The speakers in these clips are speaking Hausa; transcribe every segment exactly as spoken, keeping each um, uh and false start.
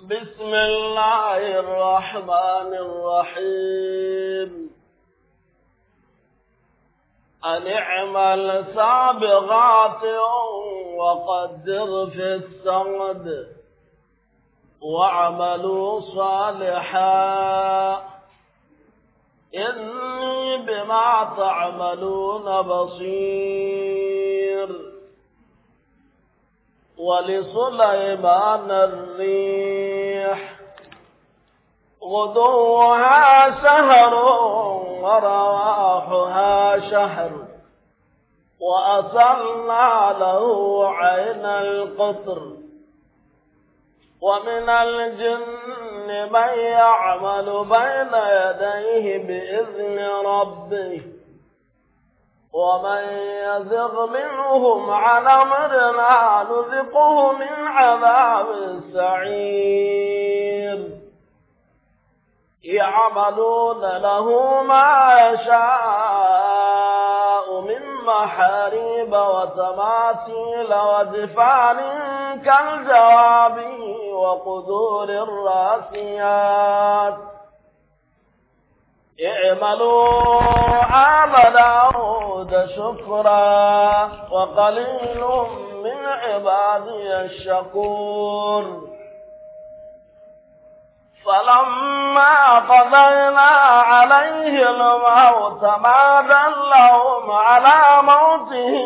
بسم الله الرحمن الرحيم أن اعمل سابغات وقدر في السرد واعملوا صالحا إني بما تعملون بصير. ولسليمان الريح غدوها شهر ورواحها شهر وأسلنا له عين القطر. ومن الجن من يعمل بين يديه بإذن ربه ومن يزغ منهم عن أمرنا نذقه من عذاب السعير. يعملون له ما يشاء من محاريب وتماثيل ودفان كالجواب وقدور الراسيات. اعملوا آل داود شكرا وقليل من عبادي الشكور. فلما قضينا عليه الموت ما دلهم على موته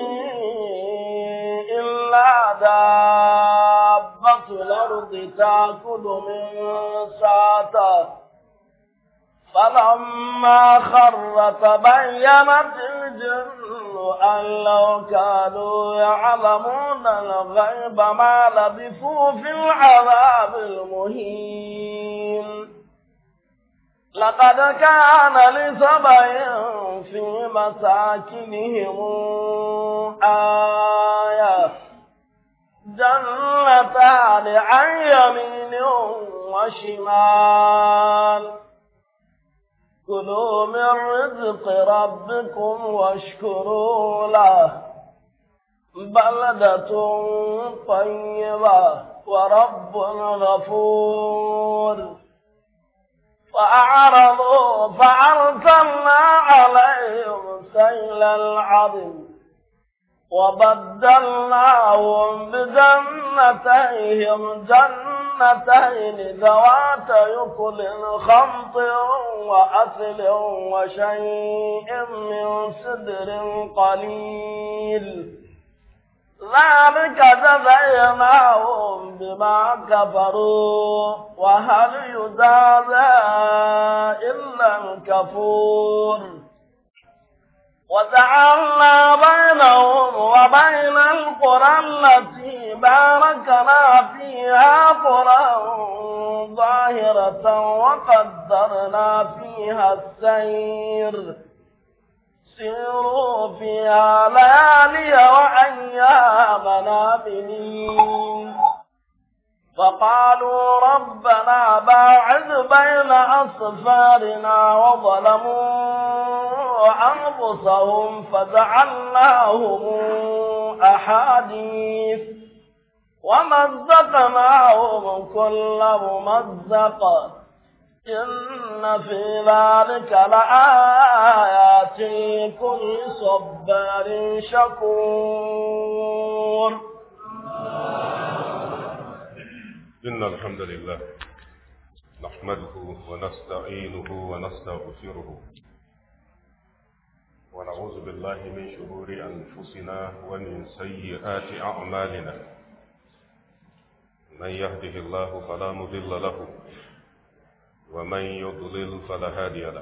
إلا دابة الأرض تأكل من ساته. فلما خر تبينت الجن أن لو كانوا يعلمون الغيب ما لبثوا في العذاب المهين. لقد كان لسبع في مساكنهم آية جنتان عن يمين وشمال كلوا من رزق ربكم واشكروا له بلدة طيبة ورب غفور. فأعرضوا فأرسلنا عليهم سيل العظم وبدلناهم بجنتيهم جنتين ذوات يكل خمط وأثل وشيء من سدر قليل. ذلك جزيناهم بما كفروا وهل يجازى إلا الكفور. وجعلنا بينهم وبين القرى التي باركنا فيها قرى ظاهرة وقدرنا فيها السير. سيروا فيها ليالي وأيامنا آمنين. فقالوا ربنا باعد بين أصفارنا وظلموا أنفسهم فجعلناهم أحاديث ومزقناهم كل ممزق. إن في ذلك لآيات لكل صبار شكور. إن الحمد لله نحمده ونستعينه ونستغفره ونعوذ بالله من شرور أنفسنا ومن سيئات أعمالنا. من يهده الله فلا مضل له ومن يضلل فلا هادي له.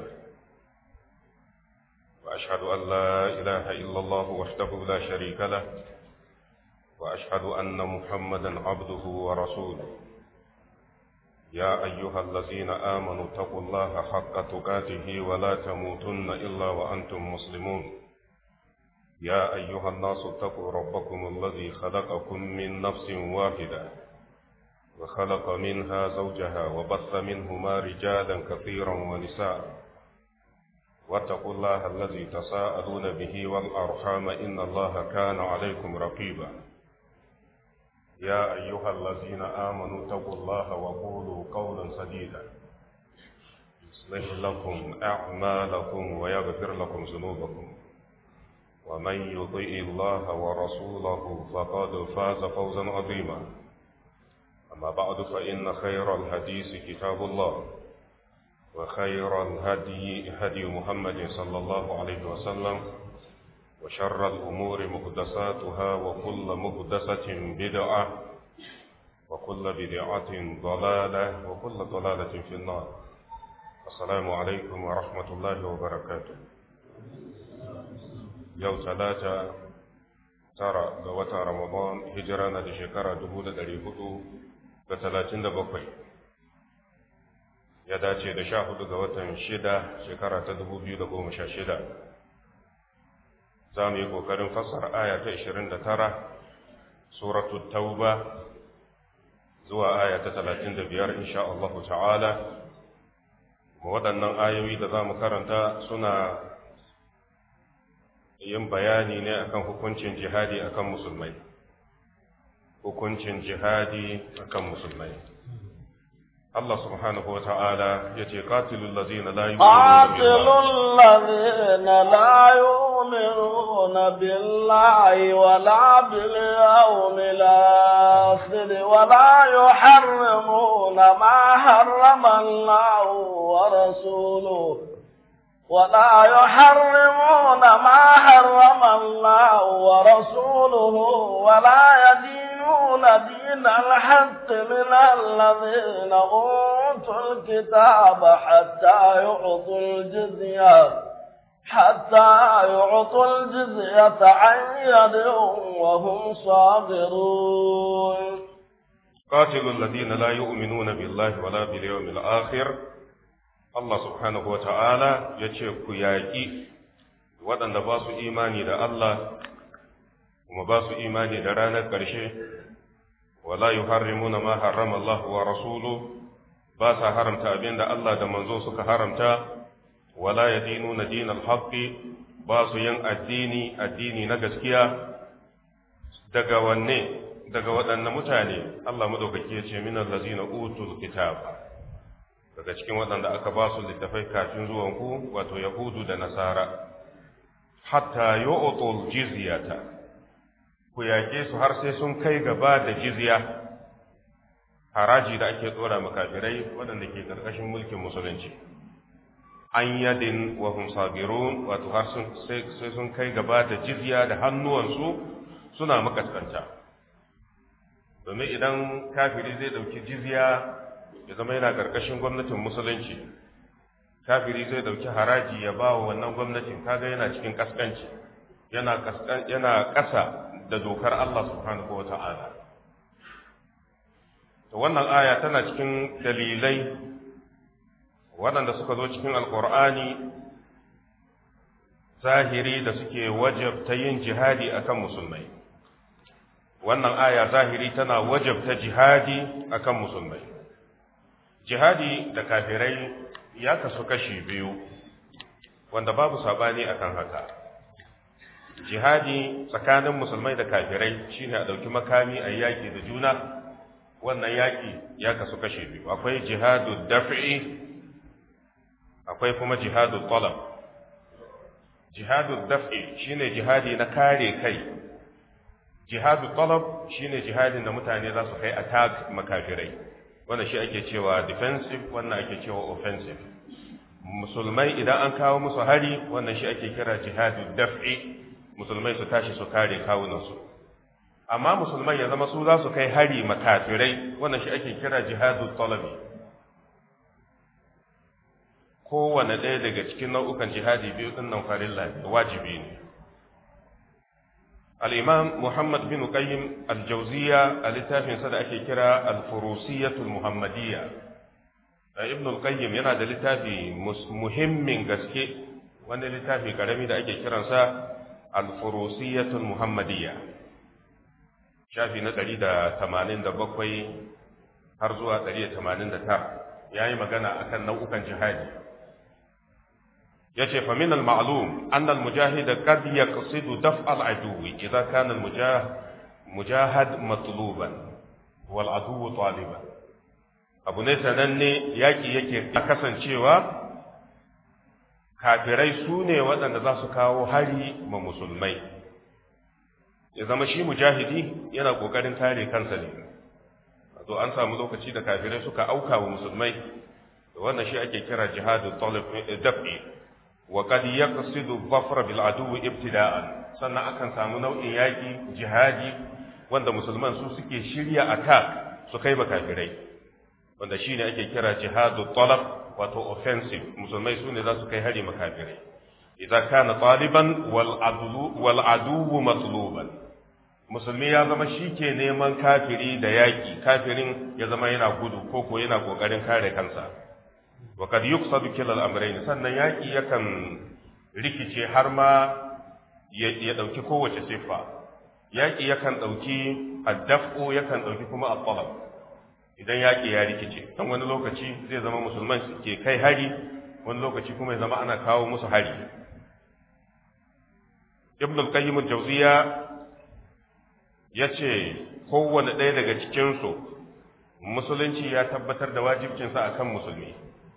وأشهد أن لا إله إلا الله وحده لا شريك له وأشهد أن محمدا عبده ورسوله. يا أيها الذين آمنوا اتقوا الله حق تقاته ولا تموتن إلا وأنتم مسلمون. يا أيها الناس اتقوا ربكم الذي خلقكم من نفس واحدة وخلق منها زوجها وبث منهما رجالا كثيرا ونساء. واتقوا الله الذي تساءلون به والأرحام إن الله كان عليكم رقيبا. يا أيها الذين آمنوا اتقوا الله وقولوا قولا سديدا يصلح لكم أعمالكم ويغفر لكم ذنوبكم ومن يطع الله ورسوله فقد فاز فوزا عظيما أما بعد فإن خير الحديث كتاب الله وخير الهدي هدي محمد صلى الله عليه وسلم وشر الأمور محدثاتها وكل محدثة بدعة وكل بدعة ضلالة وكل ضلالة في النار. السلام عليكم ورحمة الله وبركاته. يوم ثلاثة ترى دوة رمضان هجرانا لشكرة دهولة دريبطو بثلاثين دبقي يداتي دشاهد دوة شدة شكرة تدهو دبو مشاشدة. za mu yi ƙoƙarin fassara aya ta ishirin da tara suratul tauba zuwa aya ta talatin da biyar insha Allah ta'ala. Waɗannan ayoyi da za mu karanta suna yin bayani ne akan hukuncin jihadi akan musulmai hukuncin jihadi akan musulmai. Allah subhanahu wa ta'ala ya ce qatilul ladzina la yu'minuna billahi wala bil yawmil akhir wala yuharrimuna ma harrama Allah wa rasuluhu ولا يحرمون ما حرم الله ورسوله ولا يدينون دين الحق من الذين أوتوا الكتاب حتى يعطوا الجزية حتى يعطوا الجزية عن يد وهم صاغرون. قاتلوا الذين لا يؤمنون بالله ولا باليوم الآخر. Allah subhanahu wa ta'ala ya ce ku yaƙi waɗanda ba su imani da Allah kuma ba su imani da ranar ƙarshe, wala yi harrimuna ma harrama Allah wa rasulu ba sa haramta abin da Allah da manzo suka haramta, wala ya dinu na dinar haƙƙi ba su yin addini addini na gaskiya. Daga wanne daga waɗannan mutane Allah madaukaki ya ce minan lazina utul kitab, daga cikin waɗanda aka ba su littafai kafin zuwanku wato yahudu da nasara, hatta yu'tul jizyata, ku yaƙe su har sai sun kai gaba da jizya, haraji da ake tsora makafirai waɗanda ke ƙarƙashin mulkin musulunci, an yadin wa hum sagirun, wato har sai sun kai gaba da jizya da hannuwansu suna makaskanta. Domin idan kafiri zai ɗauki jizya ya zama yana ƙarƙashin gwamnatin musulunci, kafiri zai ɗauki haraji ya ba wa wannan gwamnatin, kaga yana cikin ƙasƙanci, yana ƙasa da dokar Allah subhanahu wa ta'ala. To wannan aya tana cikin dalilai waɗanda suka zo cikin alƙur'ani zahiri da suke wajabta yin jihadi akan musulmai. Wannan aya zahiri tana wajabta jihadi akan musulmai. Jihadi da kafirai ya kasu kashi biyu wanda babu sabani akan haka. Jihadi tsakanin musulmai da kafirai shine a ɗauki makami a yaƙi da juna. Wannan yaƙi ya kasu kashi biyu, akwai jihadu daf'i akwai kuma jihadu talab. Jihadu daf'i shine jihadi na kare kai, jihadu talab shine jihadin da mutane za su kai attack makafirai. Wannan shi ake cewa defensive, wannan ake cewa offensive. Musulmai idan an kawo musu hari, wannan shi ake kira jihadu daf'i, musulmai su tashi su kare kawunansu. Amma musulmai ya zama su za su kai hari makafirai, wannan shi ake kira jihadu talabi. Kowane ɗaya daga cikin nau'ukan jihadi biyu ɗin nan farilla ne, wajibi ne. الإمام محمد بن قيم الجوزية التافين سنة أكي كرا الفروسية المحمدية. ابن القيم ينادى لتافي مهم من قسكي وأن لتافي كرمي دا أكي كرا الفروسية المحمدية. شافي نتالي دا ثمانين دا بقوي هرزوها تالي ثمانين دا تار يعني مغانا أكن نوعا جهادي. yace fa min al-ma'lum anna al-mujahid qad yaqsidu daf' al-adu idha kana al-mujahid mujahad matluban. wal aduwwu taliban. Abu ne sananne yaki yake kasancewa kafirai su ne waɗanda za su kawo hari ma musulmai, ya zama shi mujahidi yana ƙoƙarin kare kansa ne. To an samu lokaci da kafirai suka auka wa musulmai, wannan shi ake kira jihadu talab daf'i, wa qad yaqsidu dhafra bil aduwwi ibtida'an. Sannan akan samu nau'in yaki jihadi wanda musulman su suke shirya attack su kai ba kafirai, wanda shine ake kira jihadu talab wato offensive. Musulmai su ne za su kai hari makafirai idan kana taliban wal adu wal adu matluban. Musulmi ya zama shi ke neman kafiri da yaki, kafirin ya zama yana gudu ko ko yana kokarin kare kansa. wa kad yuqsadu kilal amrayn. Sannan yaki yakan rikice har ma ya dauki kowace siffa. Yaki yakan dauki ad-daf'u, yakan dauki kuma at-talab. Idan yaƙi ya rikice, don wani lokaci zai zama musulman ke kai hari, wani lokaci kuma ya zama ana kawo musu hari. Ibn al-Qayyim al-Jawziyya ya ce kowane ɗaya daga cikinsu musulunci ya tabbatar da wajibcinsa a kan musulmi.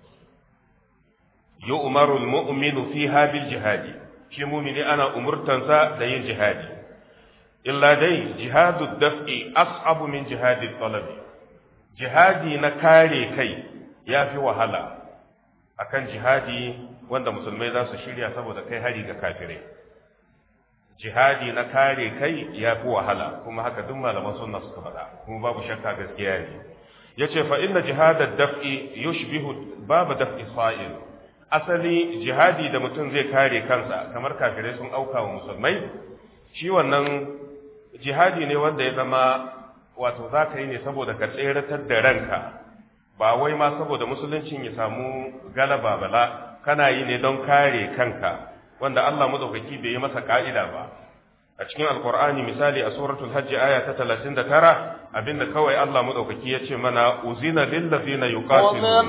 Yi umarul mu'minu fi habil jihadi, shi mumini ana umurtansa da yin jihadi. Illa dai jihadu daf'i as'abu min jihadi talabi. Jihadi na kare kai ya fi wahala akan jihadi wanda musulmai za su shirya saboda kai hari ga kafirai. Jihadi na kare kai ya fi wahala, kuma haka duk malaman sunna suka faɗa, kuma babu shakka gaskiya ne. Yace fa inna jihadad daf'i yushbihu babu daf'i sa'il. Asali jihadi da mutum zai kare kansa kamar kafirai sun auka wa musulmai, shi wannan jihadi ne wanda ya zama wato za ka yi ne saboda ka tseratar da ranka, ba wai ma saboda musuluncin ya samu galaba bala, kana yi ne don kare kanka, wanda Allah madaukaki bai yi masa ka'ida ba. A cikin alkur'ani misali a suratul hajji aya ta talatin da tara, abinda kawai Allah madaukaki ya ce mana uzina lil ladina yuqatiluna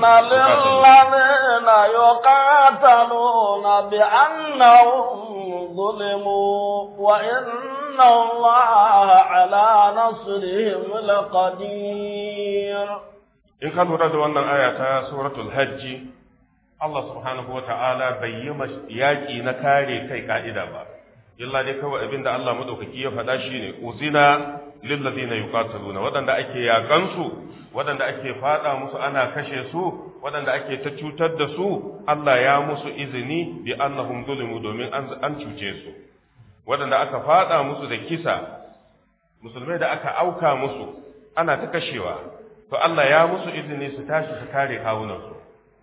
yuqatiluna bi annahum zulimu wa inna Allaha ala nasrihim laqadir. In ka lura da wannan aya ta suratul hajji, Allah subhanahu wa ta'ala bai yi yaƙi na kare kai ka'ida ba, illa dai kawai abinda Allah madaukaki ya faɗa shi ne uzina lillazina yuqataluna, waɗanda ake yaƙansu, waɗanda ake faɗa musu ana kashe su, waɗanda ake ta cutar da su, Allah ya musu izini bi annahum zulimu, domin an cuce su. Waɗanda aka faɗa musu da kisa, musulmai da aka auka musu ana ta kashewa, to Allah ya musu izini su tashi su kare kawunansu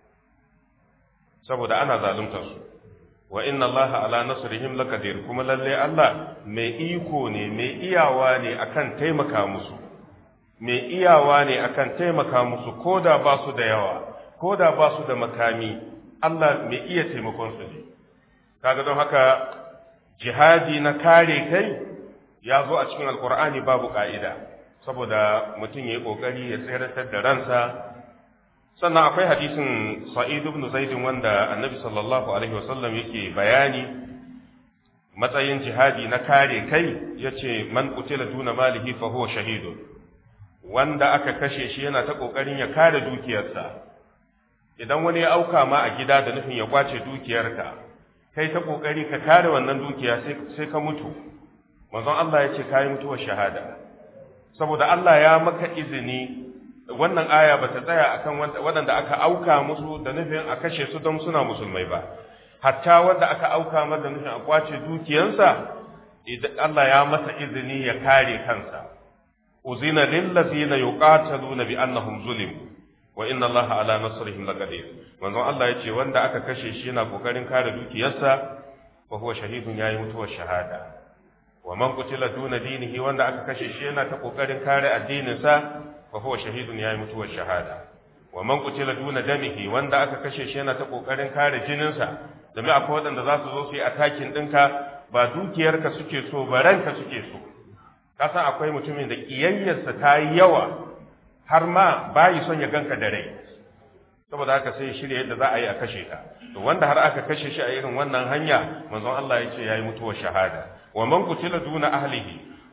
saboda ana zaluntar su. Wa inna Allaha ala nasrihim laqadir, kuma lalle Allah mai iko ne, mai iyawa ne akan taimaka musu, mai iyawa ne akan taimaka musu koda ba su da yawa, koda ba su da makami, Allah mai iya taimakon su ne. Kaga don haka jihadi na kare kai ya zo a cikin alkur'ani babu ka'ida, saboda mutum ya yi kokari ya tseratar da ransa. Sannan akwai hadisin Sa'id ibn Zaid wanda Annabi sallallahu alaihi wasallam yake bayani matsayin jihadi na kare kai, yace man qutila duna malihi fa huwa shahidun. Wanda aka kashe shi yana ta kokarin ya kare dukiyarsa. Idan wani ya auka ma a gida da nufin ya kwace dukiyarka, kai ta kokari ka kare wannan dukiya sai sai ka mutu, manzon Allah yace kai mutuwar shahada, saboda Allah ya maka izini. Wannan aya ba ta tsaya akan waɗanda aka auka musu da nufin a kashe su don suna musulmai ba, hatta wanda aka auka masa da nufin a kwace dukiyansa, idan Allah ya masa izini ya kare kansa. Uzina lil ladzina yuqataluna bi annahum zulimu wa inna Allaha ala nasrihim laqadir. Manzon Allah yace wanda aka kashe shi yana kokarin kare dukiyarsa, fa huwa shahidun, yayi mutuwar shahada. Wa man qutila duna dinihi, wanda aka kashe shi yana ta kokarin kare addininsa, fa huwa shahidun, yayi mutuwar shahada. Wa man qutila duna damihi, wanda aka kashe shi yana ta kokarin kare jininsa, domin akwai wadanda za su zo su yi attacking ɗinka, ba dukiyarka suke so ba, ranka suke so. Ka san akwai mutumin da kiyayyarsa ta yi yawa har ma bayi son ya ganka da rai, saboda haka sai shirya yadda za a yi a kashe ka. To wanda har aka kashe shi a irin wannan hanya, manzon Allah ya ce yayi mutuwar shahada. Wa man qutila duna ahlihi,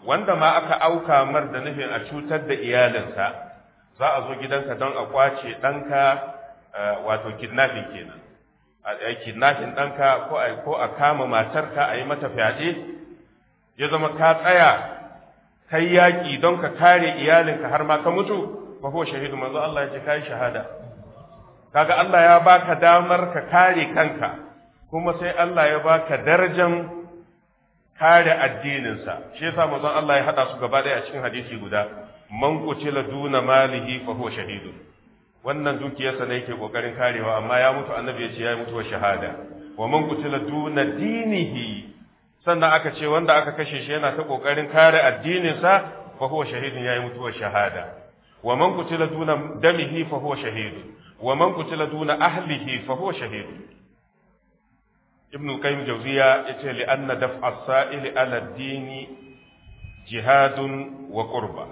wanda ma aka auka mar da nufin a cutar da iyalinsa, za a zo gidanka don a kwace ɗanka, wato kidnapping kenan, a kidnapping ɗanka ko a kama matarka a yi mata fyaɗe, ya zama ka tsaya kai yaƙi don ka kare iyalinka har ma ka mutu, fa huwa shahidu. Manzo Allah ya ce kai shahada. Kaga Allah ya baka damar ka kare kanka, kuma sai Allah ya baka darajan kare addininsa. Shi yasa manzon Allah ya hada su gaba ɗaya a cikin hadisi guda, man qutila duna malihi fa huwa shahidu. Wannan dukiyarsa ne yake kokarin karewa, amma ya mutu, annabi ya ce ya mutu wa shahada. Wa man qutila duna dinihi, sannan aka ce wanda aka kashe shi yana ta kokarin kare addininsa, fa huwa shahidun, yayi mutuwar shahada. Wa man qutila duna damihi fa huwa shahidun, wa man qutila duna ahlihi fa huwa shahidun. Ibn al-Qayyim Jawziya yace li anna daf'a as-sa'ili ala ad-dini jihadun wa qurba.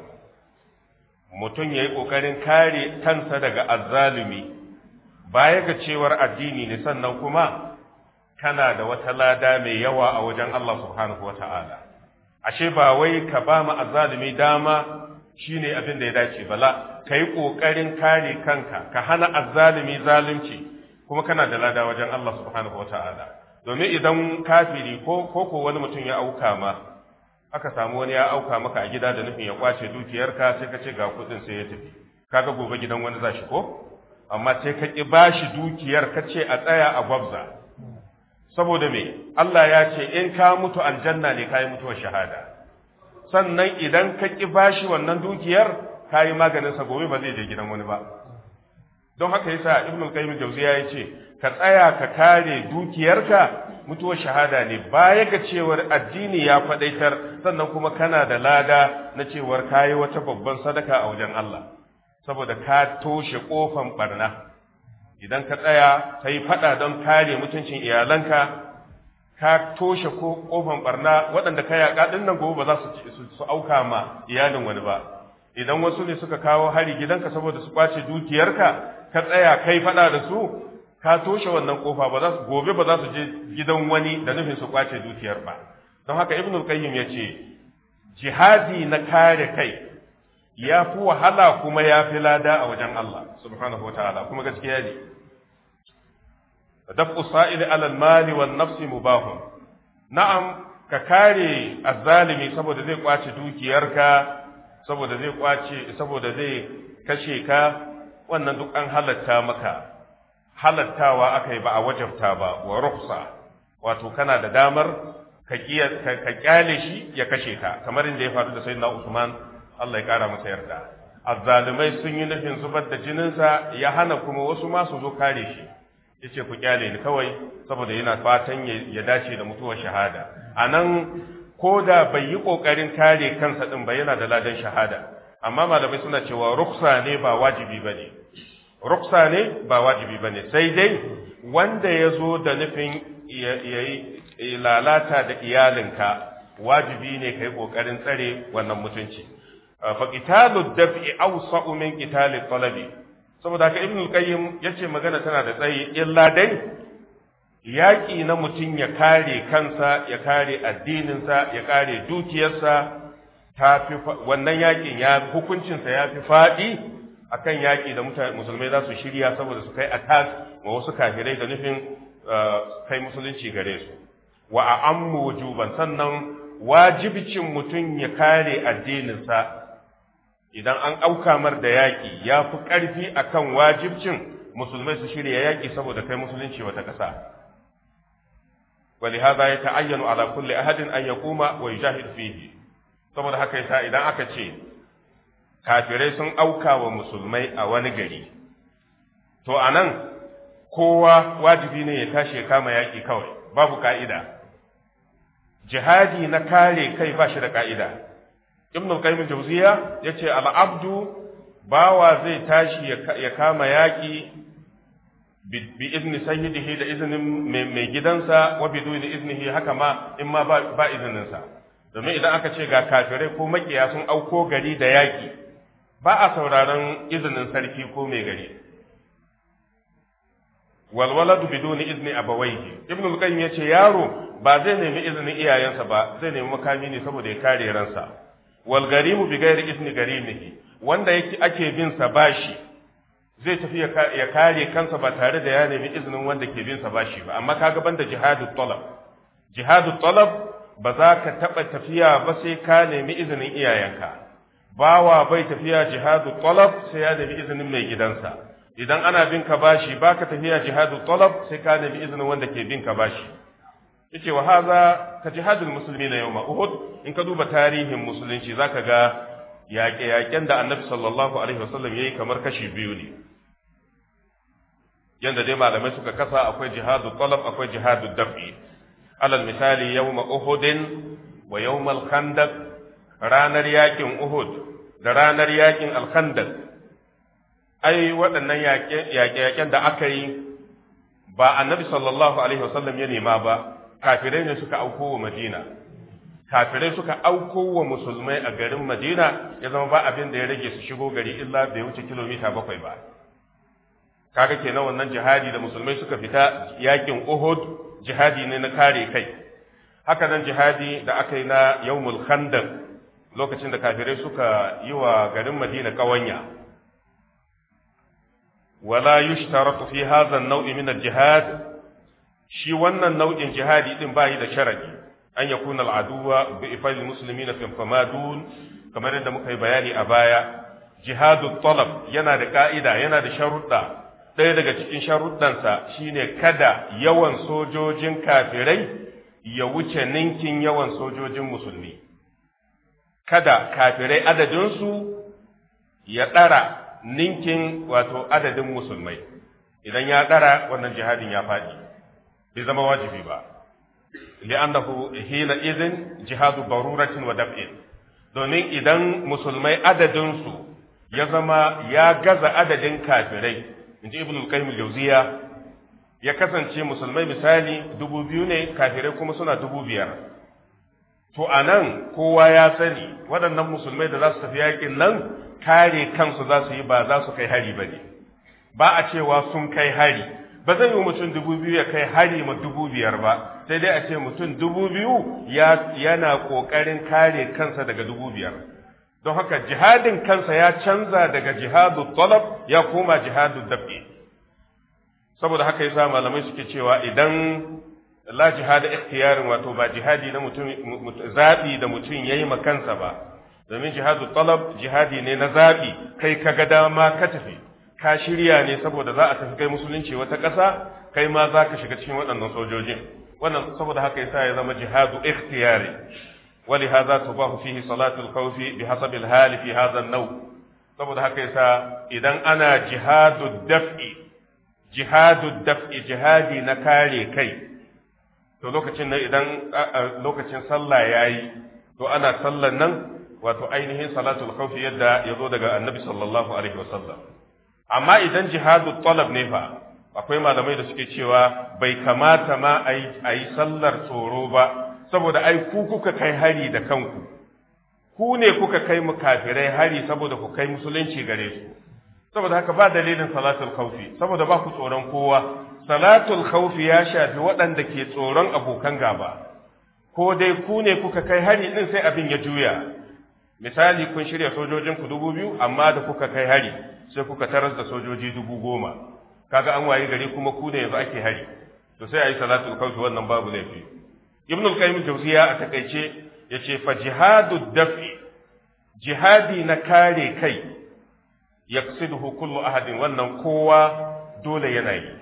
Mutum yayi kokarin kare kansa daga azzalumi, baya ga cewar addini ne, sannan kuma kana da wata lada mai yawa a wajen Allah subhanahu wata'ala. Ashe ba wai ka ba mu azzalumi dama shine abin da ya dace, bala kai kokarin kare kanka, ka hana azzalumi zalunci, kuma kana da lada wajen Allah subhanahu wata'ala. Domin idan kafiri ko ko wani mutum ya auka ma, aka samu wani ya auka maka a gida da nufin ya kwace dukiyarka, sai ka ce ga kudin sai ya tafi, kaga gobe gidan wani zashi ko, amma sai ka ki bashi dukiyar, ka ce a tsaya a gwabza. Saboda me? Allah ya ce in ka mutu aljanna ne, kai mutuwar shahada. Sannan idan ka ki bashi wannan dukiyar, kai maganin sa, gobe ba zai je gidan wani ba. Don haka yasa Ibn Qayyim Jawziya ya ce ka tsaya ka kare dukiyarka, mutuwar shahada ne, baya ga cewar addini ya faɗaitar, sannan kuma kana da lada na cewar kayi wata babban sadaka a wajen Allah, saboda ka toshe ƙofan ɓarna. Idan ka tsaya ka yi faɗa don kare mutuncin iyalanka, ka toshe ƙofan ɓarna, waɗanda ka yaƙa ɗin nan gobe ba za su auka ma iyalin wani ba. Idan wasu ne suka kawo hari gidanka saboda su ƙwace dukiyarka, ka tsaya kai faɗa da su, ka toshe wannan kofa, ba za su gobe ba za su je gidan wani da nufin su kwace dukiyar ba. Don haka Ibn al-Qayyim ya ce jihadi na kare kai ya fi wahala kuma ya fi lada a wajen Allah subhanahu wataala, kuma gaskiya ne. Daf'u sa'ili ala al-mali wan nafsi mubahun. Na'am, ka kare azzalimi saboda zai kwace dukiyarka, saboda zai kwace saboda zai kashe ka, wannan duk an halatta maka. Halattawa aka yi ba a wajabta ba, wa rukhsa, wato kana da damar ka kyale shi ya kashe ka, kamar inda ya faru da sayyidina Usman, Allah ya kara masa yarda. Azzalumai sun yi nufin zubar da jininsa, ya hana kuma wasu ma su zo kare shi, yace ku kyale ni kawai, saboda yana fatan ya dace da mutuwar shahada. Anan ko da bai yi kokarin kare kansa din ba, yana da ladan shahada, amma malamai suna cewa rukhsa ne ba wajibi bane. Ruksa ne ba wajibi ba ne, sai dai wanda ya zo da nufin ya yi lalata da iyalinka, wajibi ne ka yi ƙoƙarin tsare wannan mutunci. Fa qitalu daf'i awsa'u min qitali talabi. Saboda haka Ibn al-Qayyim yace magana tana da tsayi, illa dai yaƙi na mutum ya kare kansa, ya kare addininsa, ya kare dukiyarsa, tafi wannan yaƙin ya hukuncinsa ya fi faɗi akan yaƙi da mutane musulmai za su shirya saboda su kai attack ma wasu kafirai da nufin kai musulunci gare su. Wa a'ammu wujuban, sannan wajibicin mutum ya kare addininsa idan an auka mar da yaƙi ya fi ƙarfi akan wajibcin musulmai su shirya yaƙi saboda kai musulunci wata ƙasa. ولهذا يتعين على كل أحد أن يقوم ويجاهد فيه. saboda haka yasa idan aka ce kafirai sun auka wa musulmai a wani gari, to anan kowa wajibi ne ya tashi ya kama yaƙi kawai, babu ka'ida. Jihadi na kare kai ba shi da ka'ida. Ibn al-Qayyim Jawziya yace al-abdu bawa zai tashi ya kama yaƙi bi izni sayyidihi, da izinin mai gidansa, wa biduni iznihi, haka ma in ma ba izininsa. Domin idan aka ce ga kafirai ko makiya sun auko gari da yaƙi, ba a sauraron izinin sarki ko mai gari. Walwaladu biduni izni abawaihi. Ibn al-Qayyim yace yaro ba zai nemi izinin iyayensa ba, zai nemi makami ne saboda ya kare ransa. wal garimu bi ghairi izni garimihi, wanda yake ake bin sa bashi zai tafi ya kare kansa ba tare da ya nemi izinin wanda ke bin sa bashi ba. Amma kaga banda jihadut talab, jihadut talab ba za ka taba tafiya ba sai ka nemi izinin iyayenka. Bawa bai tafiya jihadut talab sai ya nemi izinin mai gidansa. Idan ana bin ka bashi baka tafiya jihadut talab sai ka nemi izinin wanda ke bin ka bashi. Yace wa haza ka jihadul muslimina yawma Uhud. In ka duba tarihin musulunci zaka ga yaƙe-yaƙen da Annabi sallallahu alaihi wasallam yayi kamar kashi biyu ne. Yanda dai malamai suka kasa, akwai jihadul talab akwai jihadul daf'i. Alal misali yawma Uhudin wa yawmal Khandaq, ranar yaƙin Uhud da ranar yaƙin Al-Khandaq. Ai waɗannan yaƙe-yaƙen da aka yi ba Annabi sallallahu alaihi wasallam ya nema ba, kafirai ne suka auko wa Madina. Kafirai suka auko wa musulmai a garin Madina, ya zama ba abin da ya rage su shigo gari illa bai wuce kilomita bakwai ba. Kaga kenan wannan jihadi da musulmai suka fita yakin Uhud jihadi ne na kare kai. Haka nan jihadi da aka yi na Yawmul Khandaq, lokacin da kafirai suka yi wa garin Madina kawanya. Wala yushtaratu fi hadha an-naw'i min al-jihad, shi wannan nau'in jihadi din bayi da sharadi an yakuna al-aduwa bi ifal muslimina fi famadun, kamar yadda muka yi bayani a baya. Jihadut talab yana da ka'ida, yana da sharuɗa. Ɗaya daga cikin sharuɗansa shine kada yawan sojojin kafirai ya wuce ninkin yawan sojojin musulmi. Kada kafirai adadinsu ya ɗara ninkin wato adadin musulmai. Idan ya ɗara, wannan jihadin ya faɗi, bai zama wajibi ba. li'annahu hina idhin jihadu daruratin wa daf'in, domin idan musulmai adadinsu ya zama ya gaza adadin kafirai, inji ibn al-qayyim al-jawziya, ya kasance musulmai misali dubu biyu ne, kafirai kuma suna dubu biyar. To anan kowa ya sani waɗannan musulmai da za su tafi yakin nan kare kansu za su yi, ba za su kai hari ba ne. Ba a cewa sun kai hari, ba zai yi mutum dubu biyu ya kai hari ma dubu biyar ba, sai dai a ce mutum dubu biyu yana ƙoƙarin kare kansa daga dubu biyar. Don haka jihadin kansa ya canza daga jihadu talab ya koma jihadu daf'i. Saboda haka yasa malamai suke cewa idan la jihada ikhtiyarin, wato ba jihadi na mutum zabi da mutum yayi ma kansa ba, domin jihadu talab jihadi ne na zabi, kai kaga dama ka tafi, ka shirya ne saboda za a tafi kai musulunci wata ƙasa, kai ma za ka shiga cikin waɗannan sojojin. Wannan saboda haka yasa ya zama jihadu ikhtiyari. ولهذا تباح فيه صلاة الخوف بحسب الحال في هذا النوع. saboda haka yasa idan ana jihadu daf'i, jihadu daf'i jihadi na kare kai, to lokacin nan idan lokacin sallah yayi, to ana sallan nan wato ainihin salatul khawf yadda yazo daga annabi sallallahu alaihi wasallam. Amma idan jihadu talab ne fa, akwai malamai da suke cewa bai kamata ma ayi sallar tsoro ba, saboda ai ku kuka kai hari da kanku, ku ne kuka kai mu kafirai hari saboda ku kai musulunci gare su. Saboda haka ba dalilin salatul khawfi, saboda ba ku tsoron kowa. Salatul khawfi ya shafi waɗanda ke tsoron abokan gaba, ko dai ku ne kuka kai hari din sai abin ya juya. Misali kun shirya sojojin ku dubu biyu, amma da kuka kai hari sai kuka taras da sojoji dubu goma, kaga an wayi gari kuma ku ne yanzu ake hari, to sai ayi salatul khawfi, wannan babu laifi. Ibn al-Qayyim al-Jawziyya a takeice yace fa jihadu daf'i, jihadi na kare kai, yaqsiduhu kullu ahadin, wannan kowa dole yana yi.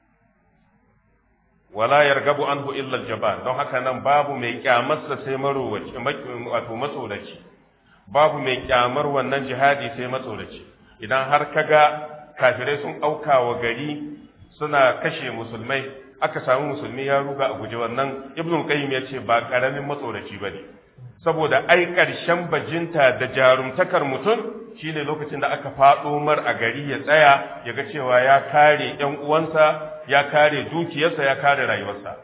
Wala yargabu anhu illa al-jaban, don haka nan babu mai kyamarsa sai marowaci, wato matsoraci. Babu mai kyamar wannan jihadi sai matsoraci. Idan har kaga kafirai sun auka wa gari suna kashe musulmai, aka samu musulmi ya ruga a guje, wannan ibnu qayyim ya ce ba karamin matsoraci bane, saboda ai karshen bajinta da jarumtakar mutum shine lokacin da aka fado mar a gari ya tsaya ya ga cewa ya kare ƴan uwansa, ya kare dukiyarsa, ya kare rayuwarsa.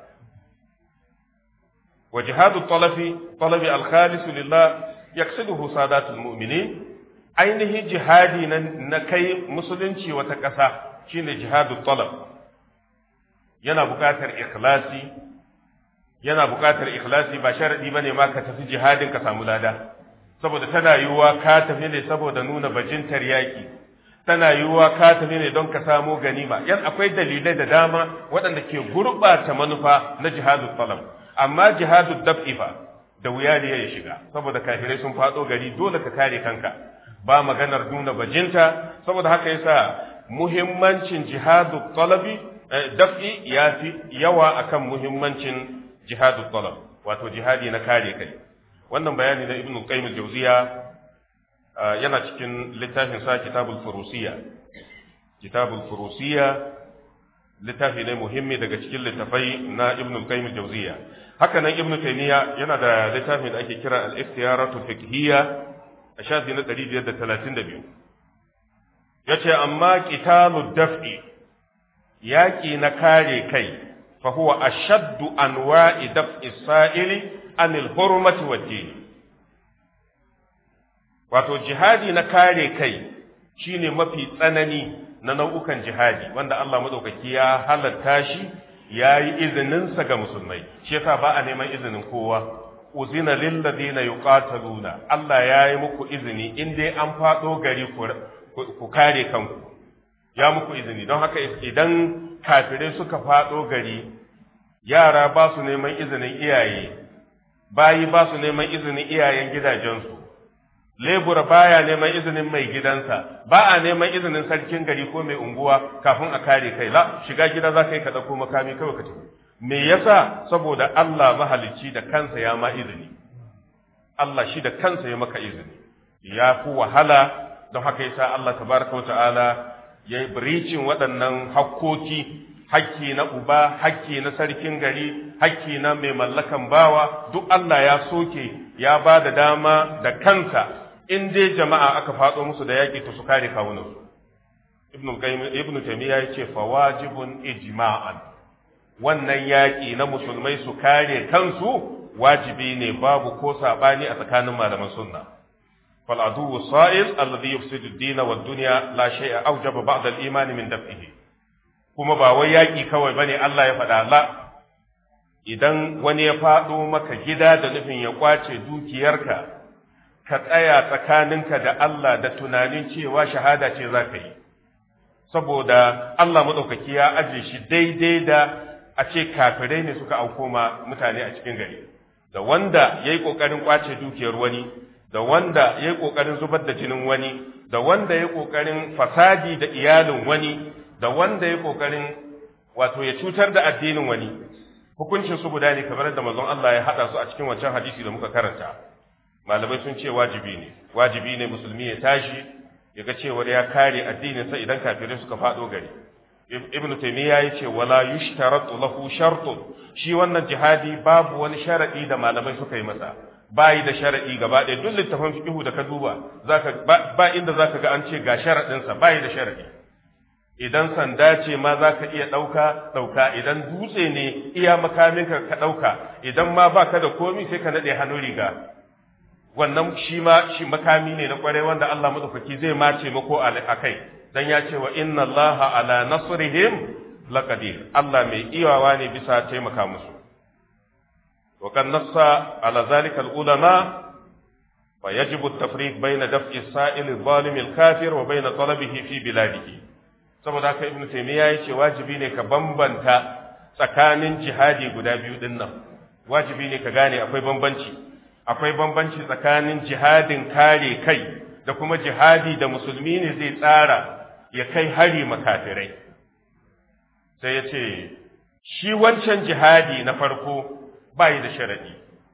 wa jihadu talabi talabi al-khalis lillah yaqsiduhu sadatul mu'minin, ainihi jihadi na kai musulunci wata ƙasa shine jihadu talab. yana buƙatar ikhlasi, yana buƙatar ikhlasi, ba sharadi bane ma ka tafi jihadin ka samu lada. saboda tana yiwuwa ka tafi ne saboda nuna bajintar yaƙi, tana yiwuwa ka tafi ne don ka samo ganima. Yan akwai dalilai da dama waɗanda ke gurɓata manufa na jihadul talab, amma jihadul daf'i fa da wuya ne ya shiga, saboda kafirai sun faɗo gari, dole ka kare kanka, ba maganar nuna bajinta. Saboda haka yasa muhimmancin jihadul talabi daf'i ya fi yawa akan muhimmancin jihadul talab, wato jihadi na kare kai. Wannan bayani na Ibn Qayyim al-Jawziyya yana cikin littafin sa Kitabul Furusiyya. Kitabul Furusiyya littafi ne muhimmi daga cikin littafai na Ibn Qayyim al-Jawziyya. Haka nan Ibn Taymiyyah yana da littafin da ake kira al-Ikhtiyaratu fiqhiyya a shafi na ɗari biyar da talatin da biyu. Yace amma qitalud daf'i, yaki na kare kai, fa huwa ashaddu anwa'i daf'i sa'ili anil hurmati wad-din. Wato jihadi na kare kai shine mafi tsanani na nau'ukan jihadi wanda Allah madaukaki ya halatta shi, yayi izinin sa ga musulmai. Shi yasa ba a neman izinin kowa. Uzina lil ladina yuqataluna, Allah yayi muku izini in dai an fado gari ku kare kanku, ya muku izini. Don haka idan kafirai suka fado gari, yara ba su neman izinin iyaye, bayi ba su neman izinin iyayen gidajensu, lebura baya neman izinin mai gidansa, ba a neman izinin sarkin gari ko mai unguwa kafin a kare kai. La, shiga gida za ka yi ka ɗauko makami kawai ka tafi. Me yasa? Saboda Allah mahalicci da kansa ya ma izini, Allah shi da kansa ya maka izini. Ya fi wahala, don haka yasa Allah tabaraka wa ta'ala ya yi biricin waɗannan hakkoki, hakki na uba, hakki na sarkin gari, hakki na mai mallakan bawa, duk Allah ya soke, ya ba da dama da kansa in dai jama'a aka faɗo musu da yaƙi to su kare kawunansu. Ibn Ibn Taymiyyah ya ce fa wajibun ijma'an, wannan yaƙi na musulmai su kare kansu wajibi ne, babu ko sabani a tsakanin malaman sunna. fal adu sa'il alladhi yufsidu ad-din wa ad-dunya la shay'a awjaba ba'da al-iman min daf'ihi. Kuma ba wai yaƙi kawai bane Allah ya faɗa, la, idan wani ya faɗo maka gida da nufin ya kwace dukiyarka, ka tsaya tsakaninka da Allah da tunanin cewa shahada ce za ka yi, saboda Allah maɗaukaki ya aje shi daidai da a ce kafirai ne suka auko ma mutane a cikin gari, da wanda ya yi ƙoƙarin kwace dukiyar wani, da wanda ya yi ƙoƙarin zubar da jinin wani, da wanda ya yi ƙoƙarin fasadi da iyalin wani, da wanda ya kokarin wato ya cutar da addinin wani, hukuncin su guda ne, kamar da manzon Allah ya hada su a cikin wancan hadisi da muka karanta. Malamai sun ce wajibi ne, wajibi ne musulmi ya tashi ya ga cewa ya kare addinin sa idan kafirai suka fado gari. Ibn Taymiyyah ya ce wala yushtaratu lahu shartun, shi wannan jihadi babu wani sharadi da malamai suka yi masa, bayi da sharadi gaba ɗaya. Duk littafin fiqh da ka duba zaka ba inda zaka ga an ce ga sharadin sa, bayi da sharadi. Idan sanda ce ma za ka iya ɗauka, ɗauka, idan dutse ne iya makaminka ka ɗauka, idan ma ba ka da komi sai ka naɗe hannu riga. Wannan shi ma shi makami ne na ƙwarai wanda Allah maɗaukaki zai mace mako a kai, don ya ce wa inna Allah ala nasrihim laqadir, Allah mai iyawa ne bisa taimaka musu. Wa kan nassa ala zalika al-ulama fa yajibu at-tafriq bayna daf'i as-sa'il adh-dhalim al-kafir wa bayna talabihi fi biladihi. Saboda haka Ibn Taymiyyah ya ce wajibi ne ka bambanta tsakanin jihadi guda biyu din nan, wajibi ne ka gane akwai bambanci, akwai bambanci tsakanin jihadin kare kai da kuma jihadi da musulmi ne zai tsara ya kai hari makafirai. Sai ya ce shi wancan jihadi na farko bai da sharadi,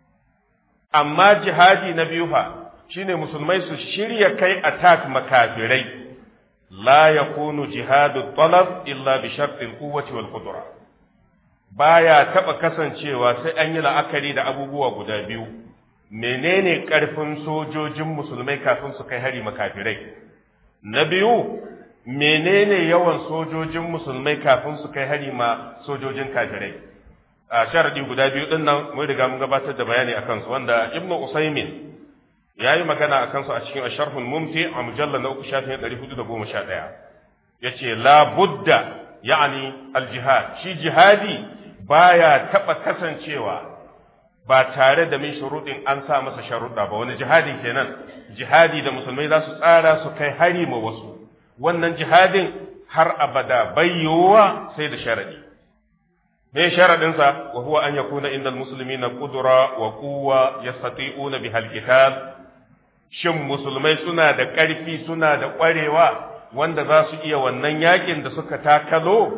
amma jihadi na biyu fa shine musulmai su shirya kai attack makafirai. لا يكون جهاد الطلب إلا بشرط القوة والقدرة. baya taba kasancewa sai an yi la'akari da abubuwa guda biyu. Menene ƙarfin sojojin musulmai kafin su kai hari makafirai? Na biyu, menene yawan sojojin musulmai kafin su kai hari ma sojojin kafirai? A sharadi guda biyu din nan mun riga mun gabatar da bayani akan su, wanda Ibn Usaymin ya yi magana a kansu a cikin asharhul mumti a mujallar na uku shafin ɗari hudu da goma sha ɗaya. Ya ce, la budda, ya'ani aljihad, shi jihadi baya taɓa kasancewa ba tare da min shuruɗin an sa masa sharuɗa ba. Wani jihadin kenan? Jihadi da musulmai za su tsara su kai hari ma wasu, wannan jihadin har abada bai yiwuwa sai da sharadi. me sharadinsa? wa huwa an yakuna indal muslimina qudra wa quwwa yastati'una bihal qital. Shin musulmai suna da ƙarfi, suna da ƙwarewa wanda za su iya wannan yakin da suka takalo?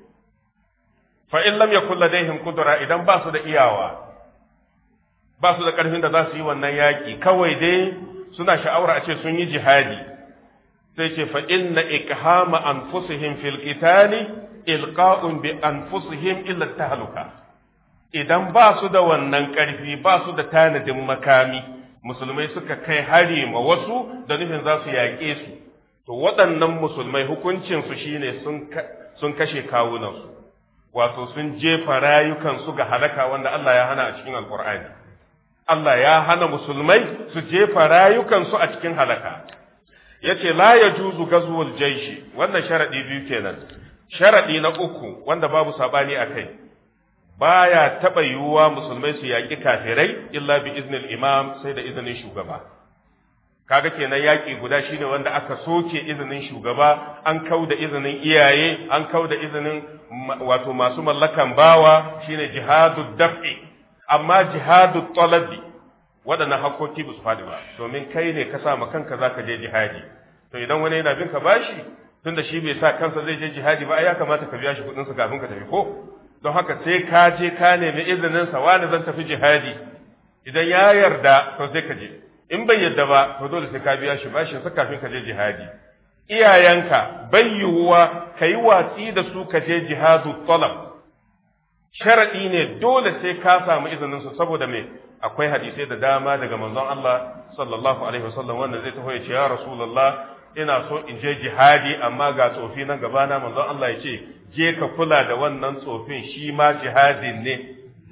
Fa in lam yakul ladaihim qudra, idan ba su da iyawa, ba su da ƙarfin da za su yi wannan yaki, kawai dai suna sha'awar a ce sun yi jihadi, sai ce fa inna iqhama anfusihim fil qitali ilqa'un bi anfusihim illa tahluka. Idan ba su da wannan ƙarfi, ba su da tanadin makami, musulmai suka kai hari ma wasu da nufin za su yaƙe su, to waɗannan musulmai hukuncinsu shine sun sun kashe kawunansu, wato sun jefa rayukansu ga halaka, wanda Allah ya hana a cikin Alƙur'ani. Allah ya hana musulmai su jefa rayukansu a cikin halaka. Yace la yajuzu gazwul jaishi, wannan sharadi biyu kenan. Sharadi na uku wanda babu sabani akai, baya taba yiwuwa musulmai su yaki kafirai illa bi iznil imam, sai da izinin shugaba. Kaga kenan yaki guda shine wanda aka soke izinin shugaba, an kauda izinin iyaye, an kauda izinin wato masu mallakan bawa, shine jihadud daf'i. Amma jihadut talabi, waɗannan hakoki ba su faɗi ba, domin kai ne ka sa ma kanka zaka je jihadi. To idan wani yana bin ka bashi, tunda shi bai sa kansa zai je jihadi ba, ai ya kamata ka biya shi kuɗin sa kafin ka tafi ko? Don haka sai ka je ka nemi izinin sa, wani zan tafi jihadi. Idan ya yarda to sai ka je, in bai yarda ba to dole sai ka biya shi bashin sa kafin ka je jihadi. Iyayenka bai yiwuwa ka yi watsi da su ka je jihadu talab. Sharaɗi ne dole sai ka samu izinin su, saboda me? Akwai hadisai da dama daga manzon Allah sallallahu alaihi wasallam wanda zai taho ya ce ya Rasulullah, ina so in je jihadi amma ga tsofi nan gabana. Manzon Allah ya ce je ka kula da wannan tsofin, shi ma jihadin ne.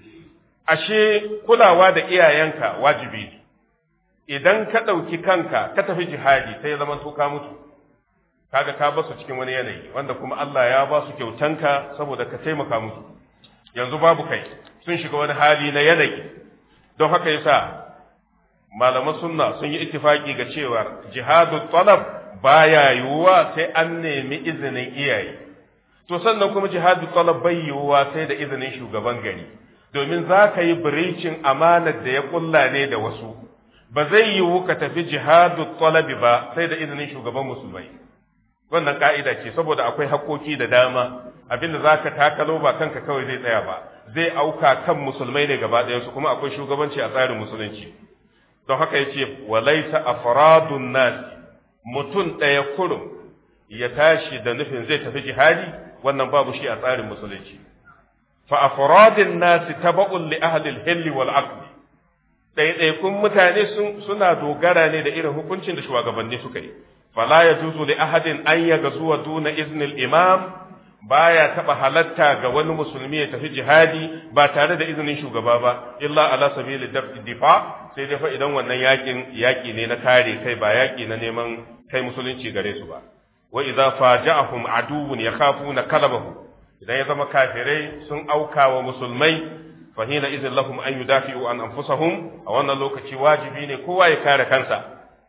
Ashe kulawa da iyayenka wajibi ne. Idan ka ɗauki kanka ka tafi jihadi sai ya zama to ka mutu, kaga ka basu cikin wani yanayi wanda kuma Allah ya ba su kyautanka saboda ka taimaka musu. Yanzu babu kai, sun shiga wani hali na yanayi. Don haka yasa malaman sunna sun yi ittifaki ga cewa jihadu talab baya yiwuwa sai an nemi izinin iyaye. To sannan kuma jihadu talab bai yiwuwa sai da izinin shugaban gari, domin za ka yi biricin amanar da ya kulla ne da wasu. Ba zai yiwu ka tafi jihadu talabi ba sai da izinin shugaban musulmai. Wannan ka'ida ce, saboda akwai haƙoƙi da dama, abinda za ka takalo ba kanka kawai zai tsaya ba, zai auka kan musulmai ne gaba ɗayansu, kuma akwai shugabanci a tsarin musulunci. Don haka ya ce, walaisa afradun nasi, mutum ɗaya kurum ya tashi da nufin zai tafi jihadi, wannan babu shi a tsarin musulunci. Fa afradun nasi taba'un li ahli al-hilli wal aqli. Ɗaiɗaikun mutane suna dogara ne da irin hukuncin da shugabanni suka yi. Fala yajuzu li ahadin an yagzuwa duna iznil imam, baya taba halatta ga wani musulmi ya tafi jihadi ba tare da izinin shugaba ba, illa ala sabili difa, sai dai fa idan wannan yakin yaki ne na kare kai, ba yaki na neman kai musulunci gare su ba. Wa idza faja'ahum aduwwun yakhafuna kalabahu, idan ya zama kafirai sun auka wa musulmai, fa hina idhin lahum an yudafi'u an anfusahum, a wannan lokaci wajibi ne kowa ya kare kansa.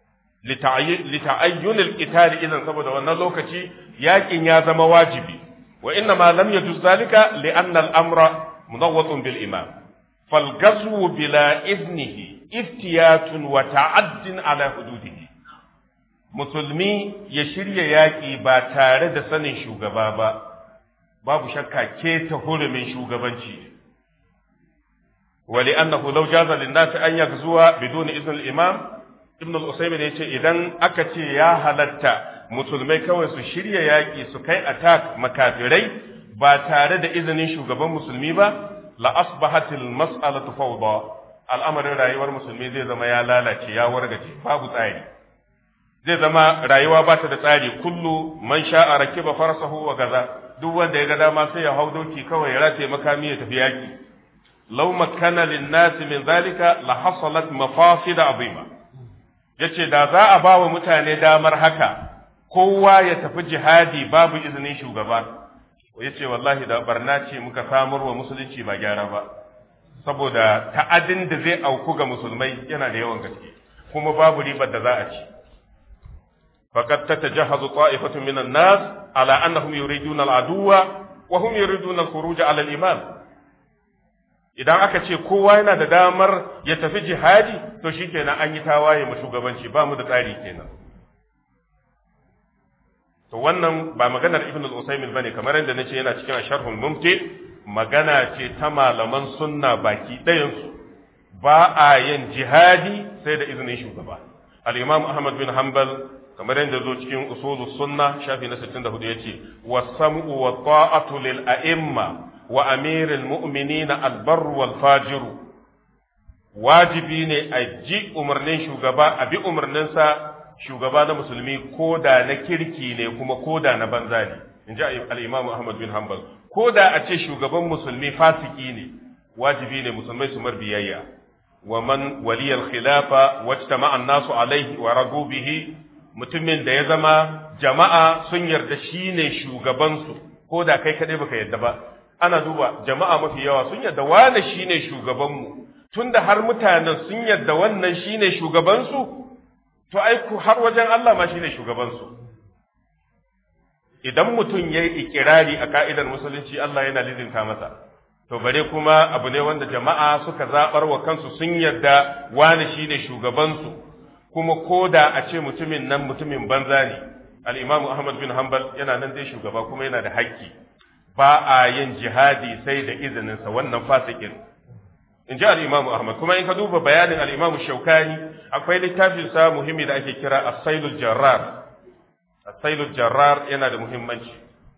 Lita'ayyun al-qital, idan saboda wannan lokaci yakin ya zama wajibi. Wa inna ma lam yajuz zalika li anna al-amra munawwatun bil imam. Fal ghazwu bila iznihi iftiyatun wa ta'addin ala hududihi. Musulmi ya shirya yaki ba tare da sanin shugaba ba, babu shakka keta hurumin shugabanci. Wa li annahu law jaza lin-nasi an yaghzuwa biduni izni al-imam, Ibn al-Usaymin ya ce idan aka ce ya halatta musulmai kawai su shirya yaƙi su kai attack makafirai ba tare da izinin shugaban musulmi ba, la asbahatil mas'alatu fawda, al'amarin rayuwar musulmi zai zama ya lalace, ya wargaje, babu tsari. Zai zama rayuwa ba ta da tsari, kullu man sha'a rakiba farsahu wa gaza, duk wanda ya ga dama sai ya hau doki kawai ya rataye makami ya tafi yaƙi. Law makkana lin-nasi min zalika la hasalat mafasid azima. Yace da za a ba wa mutane damar haka, kowa ya tafi jihadi babu izinin shugaba, yace wallahi da barna ce muka samar wa musulunci ba gyara ba. saboda ta'adin da zai auku ga musulmai yana da yawan gaske kuma babu ribar da za a ci faqad tatajahazu ta'ifatun minan nas ala annahum yuriduna al-aduwa wa hum yuriduna al-khuruj ala al-imam idan aka ce kowa yana da damar ya tafi jihadi to shikenan an yi tawaye mu shugabanci ba mu da tsari kenan to wannan ba maganar ibn al-usaymin bane kamar yadda nace yana cikin asharhul mumti magana ce ta malaman sunna baki ɗayan su ba a yin jihadi sai da izinin shugaba al-imam ahmad bin hanbal kamar yadda zo cikin usulus sunna shafi na sittin da hudu yace was-sam'u wa ta'atu lil a'imma wa amiril mu'minina al-barr wal fajir wajibi ne a ji umarnin shugaba a bi umarninsa shugaba na musulmi ko da na kirki ne kuma ko da na banza ne in ji al-imam ahmad bin hanbal ko da a ce shugaban musulmi fasiki ne wajibi ne musulmai su mar biyayya wa man waliyal khilafa wajtama'a an-nasu alaihi wa radu bihi mutumin da ya zama jama'a sun yarda shine shugaban su ko da kai kadai baka yarda ba ana duba jama'a mafi yawa sun yarda wani shine shugaban mu tunda har mutanen sun yarda wannan shine shugaban su to ai ku har wajen Allah ma shine shugaban su idan mutum yayi ikirari a ka'idar musulunci Allah yana lizinta masa to bare kuma abu ne wanda jama'a suka zabar wa kansu sun yarda wani shine shugaban su kuma koda a ce mutumin nan mutumin banza ne al-Imam Ahmad bin Hanbal yana nan dai shugaba kuma yana da haƙƙi ba a yin jihadi sai da izinin sa wannan fasikin in ji al-Imam Ahmad kuma in ka duba bayanin al-Imam Shawkani akwai littafin sa muhimmi da ake kira As-Sailul Jarrar As-Sailul Jarrar yana da muhimmanci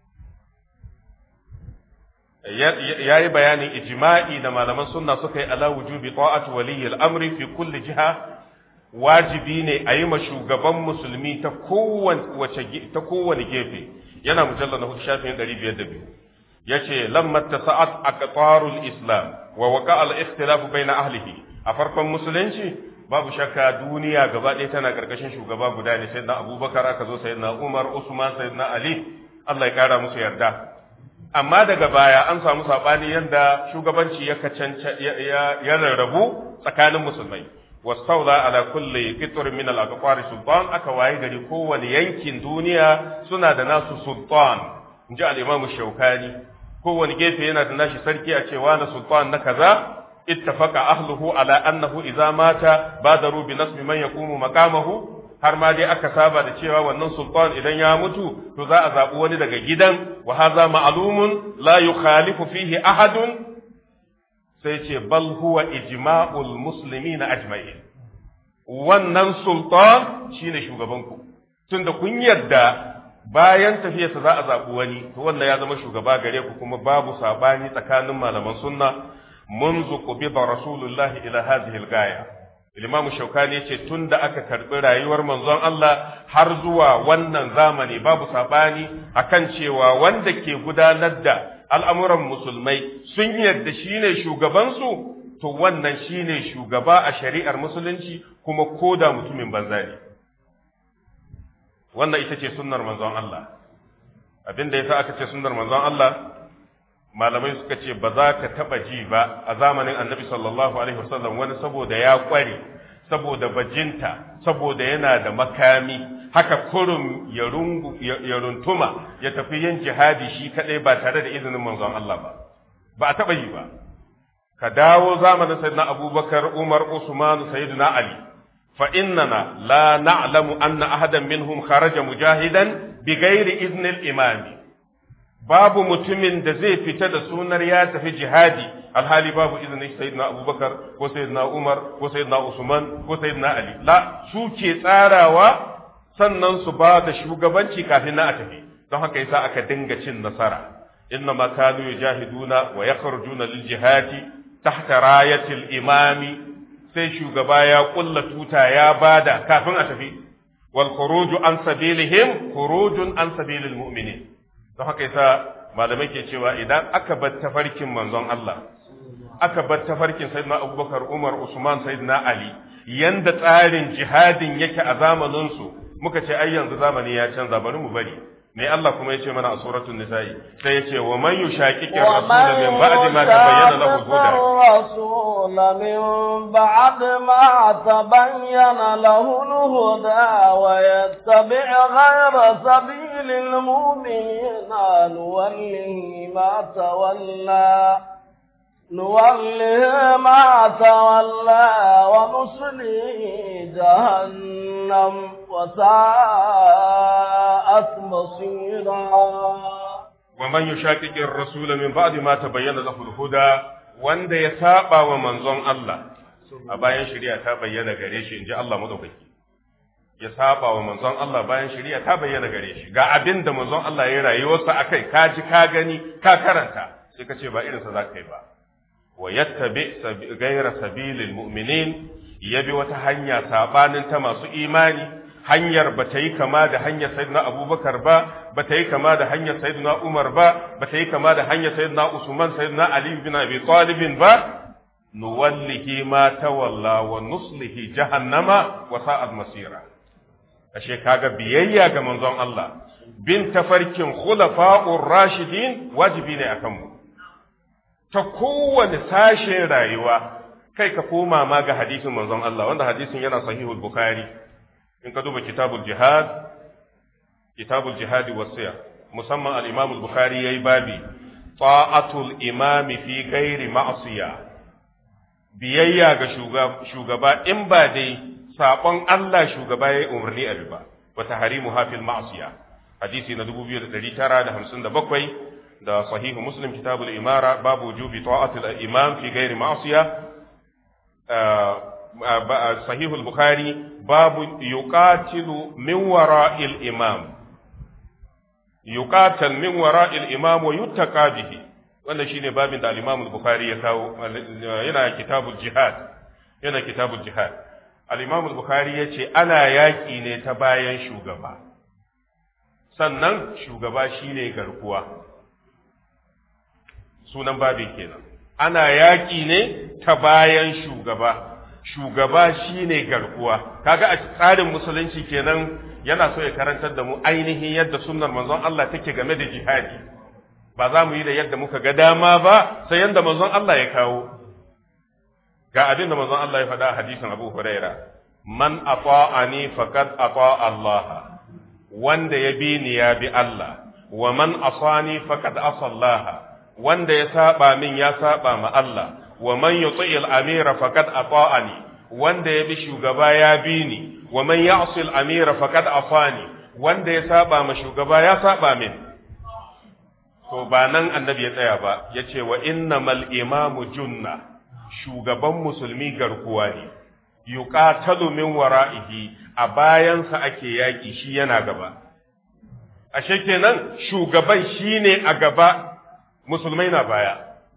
yayi bayanin ijma'i da malaman sunna suka yi ala wujubi ta'ati waliyyi al-amri fi kulli jiha wajibi ne a yi ma shugaban musulmi ta kowane ta kowane gefe yana mujallal na shafin ɗari biyar da biyu yace lamma tasa'at aqtarul islam wa waqa al-ikhtilaf bayna ahlihi a farkon musulunci babu shakka duniya gaba ɗaya tana karkashin shugaba guda ne sayyidina Abubakar aka zo sayyidina Umar Usman sayyidina Ali Allah ya kara musu yarda amma daga baya an samu sabani yanda shugabanci ya kacanta ya rarrabu tsakanin musulmai wastawla ala kulli qitr min al-aqtar sultan aka waye gari kowane yankin duniya suna da nasu sultan inji al-Imam Shawkani kowane gefe yana da nashi sarki a cewa na sultan na kaza ittafaqa ahluhu ala annahu idza mata badaru bi nasbi man yaqumu maqamahu har ma dai aka saba da cewa wannan sultan idan ya mutu to za a zabi wani daga gidan wa hadha ma'lumun la yukhalifu fihi ahadun sai ce bal huwa ijma'ul muslimina ajma'in wannan sultan shine shugabanku tunda kun yarda bayan tafiyarsa za a zabi wani to wannan ya zama shugaba gare ku kuma babu sabani tsakanin malaman sunna منذ قبض رسول الله إلى هذه الغاية الإمام الشوكاني yace tunda aka karbi rayuwar manzon Allah har zuwa wannan zamani babu sabani akan cewa wanda ke gudanar da al'amuran musulmai sun yarda shine shugaban su to wannan shine shugaba a shari'ar musulunci kuma koda mutumin banza ne wannan ita ce sunnar manzon Allah abinda yasa aka ce sunnar manzon Allah malamai suka ce ba za ka taba ji ba a zamanin annabi sallallahu alaihi wasallam wani saboda ya kware saboda bajinta saboda yana da makami haka kurum ya rungu ya runtuma ya tafi yin jihadi shi kadai ba tare da izinin manzon Allah ba ba a taba yi ba ka dawo zamanin sayyidina Abubakar Umar Usman sayyidina Ali fa innana la na'lamu anna ahadan minhum kharaja mujahidan bighairi izni al-imami babu mutumin da zai fita da sunar ya tafi jihadi alhali babu izinin sayyidina Abubakar ko sayyidina Umar ko sayyidina Usman ko sayyidina Ali la su ke tsarawa sannan su ba da shugabanci kafin na a tafi don haka yasa aka dinga cin nasara inna ma kanu yujahiduna wa yakhrujuna lil jihadi tahta rayatil imami sai shugaba ya kulla tuta ya bada kafin a tafi wal khuruju an sabilihim khurujun an sabilil mu'minin don haka yasa malamai ke cewa idan aka bar tafarkin manzon Allah aka bar tafarkin sayyidina Abubakar Umar Usman sayyidina Ali yanda tsarin jihadin yake a zamanin su muka ce ai yanzu zamani ya canza bari mu bari me Allah kuma yace mana a suratul nisa'i sai yace wa man yushaqiqi ar-rasul min ba'di ma tabayyana lahu al-huda الرسول من بعد ما تبين له الهدى ويتبع غير سبيل المؤمنين نوله ما تولى نوله ما تولى ونصليه جهنم وساءت مصيرا ومن يشاقق الرسول من بعد ما تبين له الهدى wanda ya saba wa manzon Allah a bayan shari'a ta bayyana gare shi inji Allah madaukaki ya saba wa manzon Allah bayan shari'a ta bayyana gare shi ga abin da manzon Allah ya rayuwarsa akai ka ji ka gani ka karanta sai ka ce ba irin sa zaka yi ba wa yattabi ghayra sabilil mu'minin yabi wata hanya sabanin ta masu imani hanyar ba ta yi kama da hanyar sayyidina Abubakar ba ba ta yi kama da hanyar sayyidina Umar ba ba ta yi kama da hanyar sayyidina Usman sayyidina Ali bin Abi Talib ba nuwallihi ma tawalla wa nuslihi jahannama wa sa'at masira ashe kaga biyayya ga manzon Allah bin tafarkin khulafa'ur rashidin wajibi ne akan mu ta kowane sashen rayuwa kai ka koma ma ga hadisin manzon Allah wanda hadisin yana sahihul bukhari in ka duba kitabul jihad kitabul jihad wasiya musamman al-imam al-bukhari yayi babi ta'atul imam fi ghairi ma'siya biyayya ga shugaba in ba dai sabon Allah shugaba yayi umarni a riba wa tahrimu hafil ma'siya hadisi na dubu biyu da ɗari tara da hamsin da bakwai da sahihu muslim kitabul imara babu wujubi ta'atul imam fi ghairi ma'siya sahihul bukhari babu yuqatilu min wara'il imam yuqatal min wara'il imam wa yuttaqa bihi wannan shine babin da al-imam al-bukhari ya kawo yana kitabul jihad yana kitabul jihad al-imam al-bukhari yace ana yaki ne ta bayan shugaba sannan shugaba shine garkuwa sunan babin kenan ana yaki ne ta bayan shugaba shugaba shine garkuwa kaga a tsarin musulunci kenan yana so ya karantar da mu ainihin yadda sunnar manzon Allah take game da jihadi ba za mu yi da yadda muka ga dama ba sai yanda manzon Allah ya kawo ga abin da manzon Allah ya faɗa a hadisin Abu Huraira man ata'ani faqad ata'a Allah wanda ya bi ni ya bi Allah wa man asani faqad asa Allah wanda ya saba min ya saba ma Allah wa man yuti al-amira faqad ata'ani wanda ya bi shugaba ya bi ni wa man ya'si al-amira faqad afani wanda ya saba ma shugaba ya saba min to ba nan annabi ya tsaya ba yace wa innamal imamu junna shugaban musulmi garkuwa ne yuqatalu min wara'ihi a bayansa ake yaki shi yana gaba ashe kenan shugaban shine a gaba musulmai na baya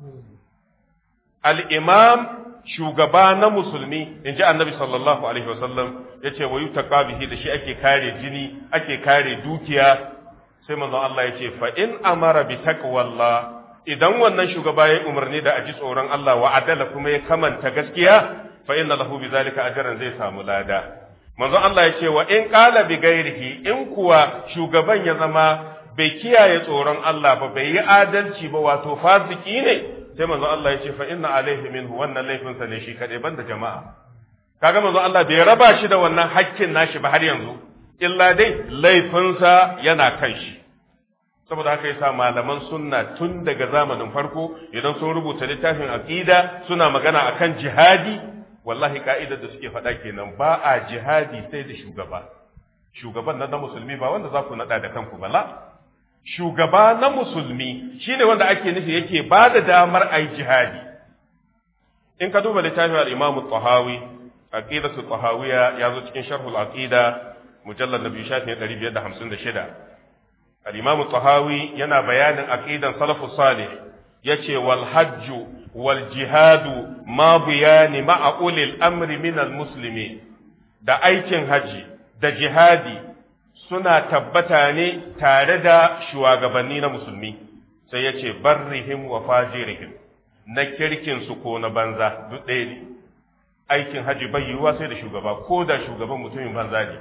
al'imam shugaba na musulmi in ji annabi sallallahu alaihi wasallam ya ce wa yi bihi da shi ake kare jini ake kare dukiya sai manzon Allah ya ce fa'in amara bi taqwallah idan wannan shugaba ya umarni da aji tsoron Allah wa adala kuma ya kamanta gaskiya fa'in lahu bi zalika ajran zai samu lada manzon Allah ya ce wa in qala bi ghairihi in kuwa shugaban ya zama bai kiyaye tsoron Allah ba bai yi adalci ba wato fasiki ne sai manzo Allah ya ce fa inna alaihi minhu wannan laifinsa ne shi kadai banda jama'a kaga manzo Allah bai raba shi da wannan hakkin nashi ba har yanzu illa dai laifinsa yana kan shi saboda haka yasa malaman sunna tun daga zamanin farko idan sun rubuta littafin aqida suna magana akan jihadi wallahi ka'idar da suke faɗa kenan ba a jihadi sai da shugaba shugaban nan na musulmi ba wanda za ku nada da kanku bala shugaba na musulmi shine wanda ake nufi yake ba da damar a yi jihadi in ka duba littafin al-Imam al-Tahawi aqidatu al-Tahawiyya ya zo cikin sharh al-aqida mujallad na biyu shafin ɗari biyar da hamsin da shida al-Imam al-Tahawi yana bayanin aqidan salafus salih yace wal hajju wal jihadu ma biyani ma'a ulil amri min al-muslimin da aikin haji da jihadi suna tabbata ne tare da shugabanni na musulmi sai ya ce barrihim wa fajirihim na kirkinsu ko na banza duk ɗaya ne aikin haji bai yiwuwa sai da shugaba ko da shugaban mutumin banza ne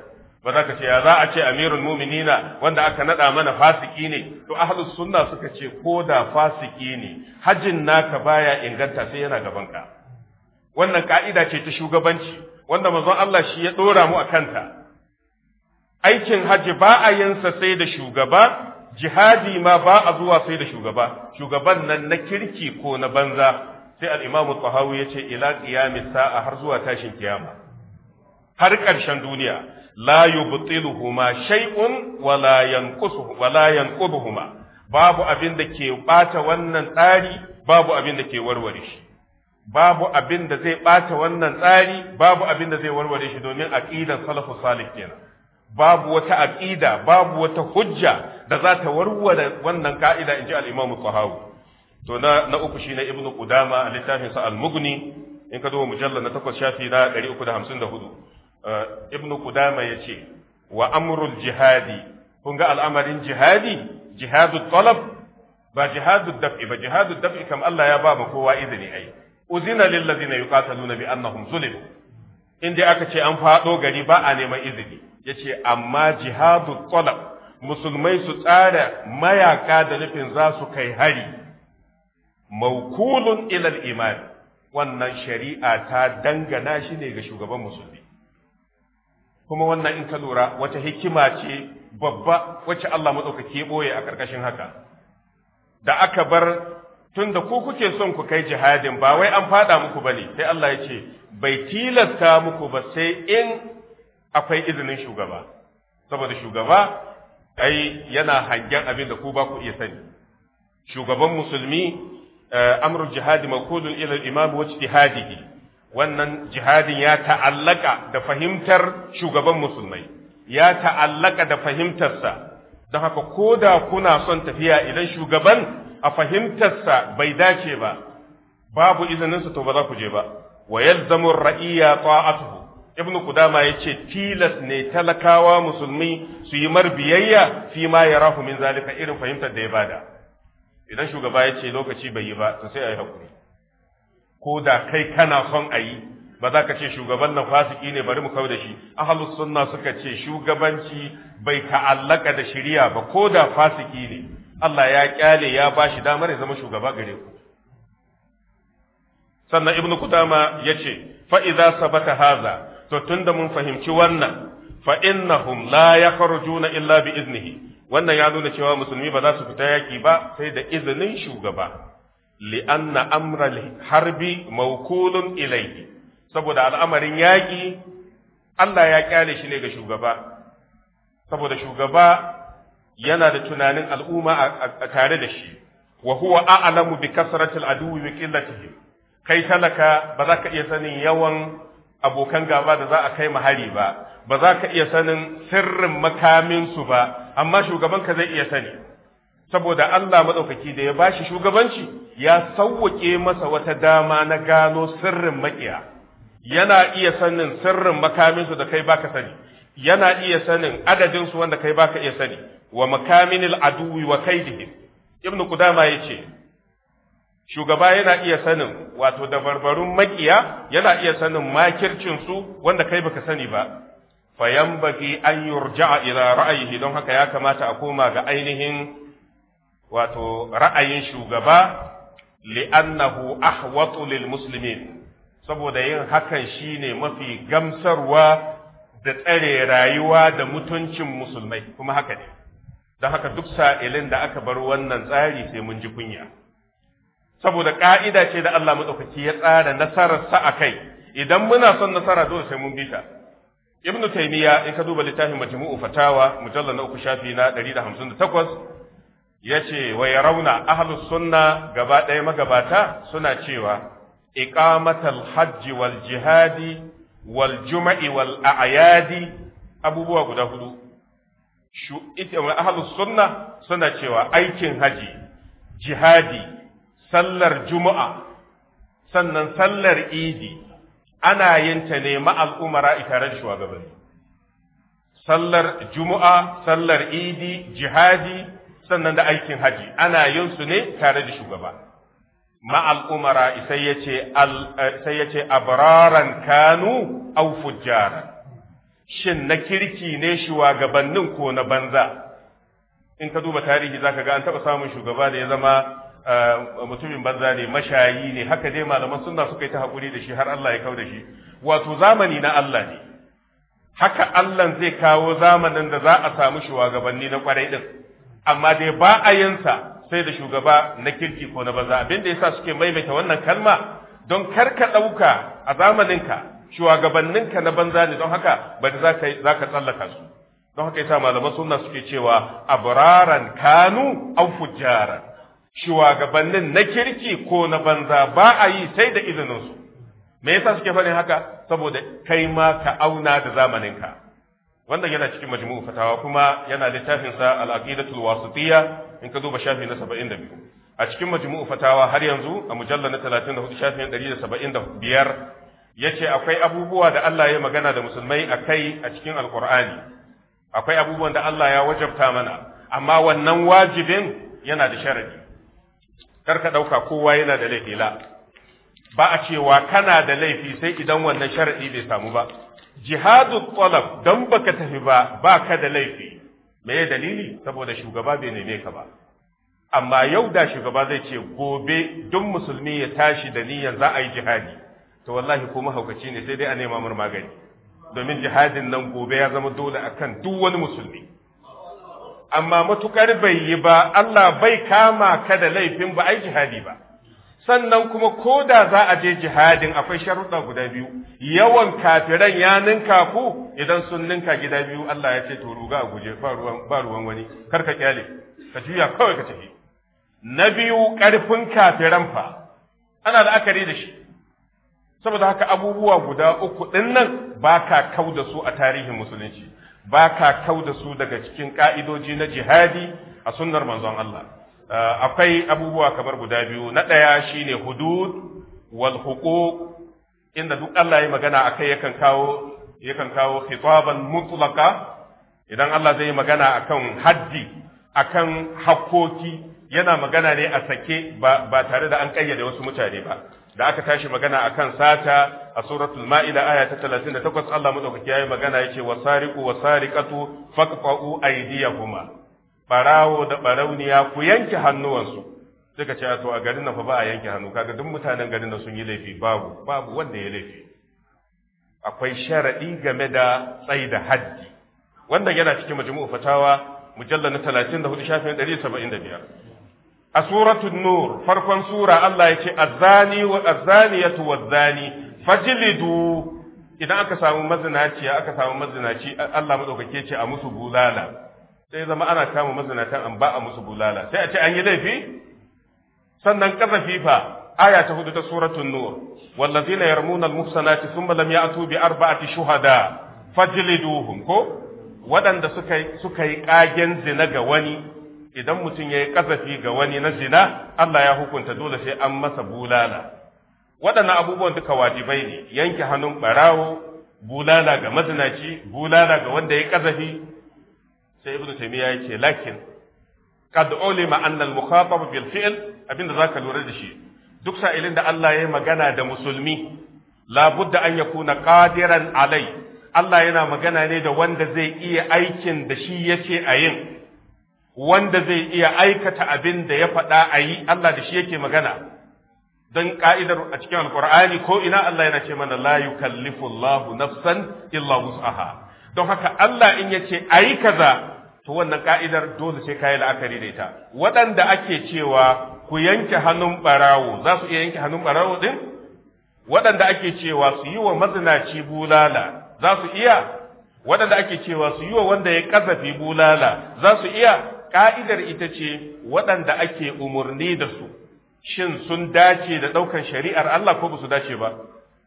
ba za ka ce ya za a ce amirul mu'minina wanda aka nada mana fasiki ne. To ahlus sunna suka ce ko da fasiki ne hajjin naka baya inganta sai yana gaban ka. Wannan ka'ida ce ta shugabanci wanda manzon Allah shi ya dora mu akanta. Aikin haji ba a yin sa sai da shugaba, jihadi ma ba a zuwa sai da shugaba, shugaban nan na kirki ko na banza. Sai al-Imam Tahawi ya ce ila qiyamis sa'a har zuwa tashin kiyama, har ƙarshen duniya, la yubtiluhuma shay'un wala yanqusuhu wala yanquduhuma, babu abin da ke bata wannan tsari, babu abin da ke warware shi, babu abin da zai bata wannan tsari, babu abin da zai warware shi, domin aqidar salafus salih kenan. Babu wata aqida, babu wata hujja da za ta warware wannan ka'ida, inji al-Imam Tahawi. To na na uku shine Ibn Qudama a littafin sa Al-Mughni, in ka duba mujallal na takwas shafi na ɗari uku da hamsin da hudu. Ibn Qudama yace wa amrul jihadi, kun ga al'amarin jihadi, jihadut talab ba jihadud daf'i ba, jihadud daf'i kam Allah ya ba ma kowa izini ai. Uzina lil ladina yuqataluna bi annahum zulimu. Inda aka ce an fado gari ba a neman izini. Yace amma jihadut talab, musulmai su tsara mayaka da nufin za su kai hari, mawkulun ila al-iman, wannan shari'a ta dangana shi ne ga shugaban musulmi. Kuma wannan in ka lura wata hikima ce babba wacce Allah madaukake ya boye a karkashin haka. Da aka bar tunda ku kuke son ku kai jihadin, ba wai an fada muku bane, sai Allah ya ce bai tilasta muku ba sai in akwai izinin shugaba, saboda shugaba ai yana hangen abin da ku ba ku iya sani. Shugaban musulmi amrul jihadi mawkulun ila al-imam wa ijtihadihi, wannan jihadin ya ta'allaka da fahimtar shugaban musulmai, ya ta'allaka da fahimtarsa. Don haka ko da kuna son tafiya idan shugaban a fahimtarsa bai dace ba, babu izininsa, to ba za ku je ba. Wa yalzamu ar-ra'iyya ta'atuhu. Ibn Qudama yace tilas ne talakawa musulmi su yi marbiyayya fi ma yarahu min zalika, irin fahimtar da ya bada. Idan shugaba ya ce lokaci bai yi ba, to sai a yi haƙuri. Ko da kai kana son a yi, ba za ka ce shugaban nan fasiki ne bari mu kawo da shi. Ahlus sunna suka ce shugabanci bai ta'allaka da shari'a ba, ko da fasiki ne, Allah ya kyale ya ba shi damar ya zama shugaba gare ku. Sannan Ibn Qudama ya ce, fa idza sabata haza, to tunda mun fahimci wannan, fa innahum la yakhrujuna illa bi iznihi. Wannan ya nuna cewa musulmi ba za su fita yaki ba sai da izinin shugaba, li'anna amral harbi mawkulun ilayhi, saboda al'amarin yaki Allah ya kyale shi ne ga shugaba, saboda shugaba yana da tunanin al'umma a tare da shi, wa huwa a'lamu bi kasratil aduwwi wa qillatihim. Kai talaka ba za ka iya sanin yawan abokan gaba da za a kai mahari ba, ba za ka iya sanin sirrin makaminsu ba, amma shugabanka zai iya sani, saboda Allah maɗaukaki da ya bashi shugabanci ya sauwaƙe masa wata dama na gano sirrin maƙiya. Yana iya sanin sirrin makaminsu da kai baka sani, yana iya sanin adadinsu wanda kai baka iya sani, wa makaminil aduwi wa kaidihim. Ibn Qudama yace shugaba yana iya sanin wato dabarbarun maƙiya, yana iya sanin makircinsu wanda kai baka sani ba. Fayambagi an yurja'a ila ra'ayihi, don haka ya kamata a koma ga ainihin wato ra'ayin shugaba, li'annahu ahwatu lil muslimin, saboda yin hakan shine mafi gamsarwa da tsare rayuwa da mutuncin musulmai, kuma haka ne. Don haka duk sa'ilin da aka bar wannan tsari sai mun ji kunya, saboda ka'ida ce da Allah madaukaki ya tsara nasararsa a kai. Idan muna son nasara dole sai mun bi ta. Ibn Taymiya in ka duba littafin Majmu'u Fatawa mujallal na uku shafi na ɗari da hamsin da takwas yace wa yarawna ahlus sunna gaba ɗaya magabata suna cewa iqamatal hajji wal jihadi wal jum'i wal a'yadi, abubuwa guda hudu. Shu ita ahlus sunna suna cewa aikin haji, jihadi, sallar juma'a, sannan sallar idi ana yin ta ne ma'al umara tare da shugabanni. Sallar Juma'a, sallar Idi, jihadi, sannan da aikin haji ana yin su ne tare da shugaba. Ma'al umara sai yace sai yace abraran kanu aw fujjaran. shin na kirki ne shugabannin ko na banza. In ka duba tarihi zaka ga an taɓa samun shugaba da ya zama mutumin banza ne, mashayi ne, haka dai malaman sunna suka yi ta haƙuri da shi har Allah ya kau da shi. Wato zamani na Allah ne, haka Allah zai kawo zamanin da za a samu shugabanni na kwarai din, amma dai ba a yinsa sai da shugaba na kirki ko na banza. Abin da yasa suke maimaita wannan kalma don kar ka ɗauka a zamaninka shugabanninka na banza ne, don haka bari za ka tsallaka su. Don haka yasa malaman sunna suke cewa abraran kanu aw fujjaran, shugabannin na kirki ko na banza ba a yi sai da izinin su. Me yasa suke faɗin haka? Saboda kai ma ka auna da zamaninka. Wannan yana cikin majmu'u fatawa, kuma yana littafin sa al-aqidatul wasitiyya, in ka duba shafi na saba'in da biyu. A cikin majmu'u fatawa har yanzu a mujallal na talatin da hudu shafin ɗari da saba'in da biyar yace akwai abubuwa da Allah ya magana da musulmai akai a cikin alqur'ani. Akwai abubuwan da Allah ya wajabta mana, amma wannan wajibin yana da sharadi. Kar ka dauka kowa yana da laifi, la ba a cewa kana da laifi sai idan wannan sharadi bai samu ba. Jihadu talab, dan baka tafi ba baka da laifi. Me dalili? Saboda shugaba bai neme ka ba. Amma yau da shugaba zai ce gobe duk musulmi ya tashi da niyyar za a yi jihadi, to wallahi ko mahaukaci ne sai dai a nema mar magani, domin jihadin nan gobe ya zama dole akan duk wani musulmi. Amma matukar bai yi ba, Allah bai kama ka da laifin ba ai jihadi ba. Sannan kuma ko da za a je jihadin akwai sharuɗa guda biyu, yawan kafiran ya ninka ku, idan sun ninka gida biyu Allah ya ce to ruga a guje ba ruwan wani, kar ka kyale, ka juya kawai ka tafi. Na biyu ƙarfin kafiran fa ana la'akari da shi, saboda haka abubuwa guda uku ɗin nan ba ka kau da su a tarihin musulunci, ba ka kau da su daga cikin ƙa'idoji na jihadi a sunnar manzon Allah. Akwai abubuwa kamar guda biyu. Na ɗaya shine hudud wal huquq, inda duk Allah ya magana akai yakan kawo yakan kawo khitaban mutlaqa. Idan Allah zai magana akan haddi, akan hakkoki, yana magana ne a sake ba, ba tare da an kayyade wasu mutane ba. Da aka tashi magana akan sata a suratul ma'ida aya ta talatin da takwas, Allah madaukaki yayi magana yace wasariqu wasariqatu faqta'u aydiyahuma, barawo da barauniya ku yanke hannuwansu. Suka ce to a garin nan fa ba a yanke hannu, kaga duk mutanen garin nan sun yi laifi? Babu babu wanda ya laifi. Akwai sharadi game da tsaida haddi, wanda yana cikin majmu'u fatawa mujallal na talatin da hudu shafin ɗari da saba'in da biyar. A suratul nur farkon sura Allah ya ce azzani wa azzaniyatu wazzani fajlidu. Idan aka samu mazinaciya aka samu mazinaci, Allah madaukake ce a musu bulala. Sai zama ana kama mazinatan an ba a musu bulala, sai a ce an yi laifi. Sannan kazafi fa aya ta hudu ta suratul nur wallazina yarmuna almuhsanati thumma lam ya'tu bi arba'ati shuhada fajliduhum, ko waɗanda suka suka yi kagen zina ga wani, idan mutum ya yi kazafi ga wani na zina, Allah ya hukunta dole sai an masa bulala. Waɗannan abubuwan duka wajibai ne, yanke hannun ɓarawo, bulala ga mazinaci, bulala ga wanda ya yi kazafi. Sai Ibn Taymiyyah ya ce lakin qad ulima anna al-mukhatab bil fi'l, abinda zaka lura da shi, duk sa'ilin da Allah ya yi magana da musulmi la budda an yakuna qadiran alai. Allah yana magana ne da wanda zai iya aikin da shi yace a yin, wanda zai iya aikata abin da ya faɗa a yi. Allah da shi yake magana, don ka'idar a cikin alkur'ani ko ina Allah yana ce mana la yukallifu Allahu nafsan illa wus'aha. Don haka Allah in yace ayi kaza, to wannan ka'idar dole sai kai la'akari da ita. Waɗanda ake cewa ku yanke hannun barawo, za su iya yanke hannun barawo din? Waɗanda ake cewa su yi wa mazinaci bulala, za su iya? Waɗanda ake cewa su yi wa wanda ya kasafi bulala, za su iya? Ka'idar ita ce waɗanda ake umarni da su, shin sun dace da ɗaukan shari'ar Allah ko ba su dace ba?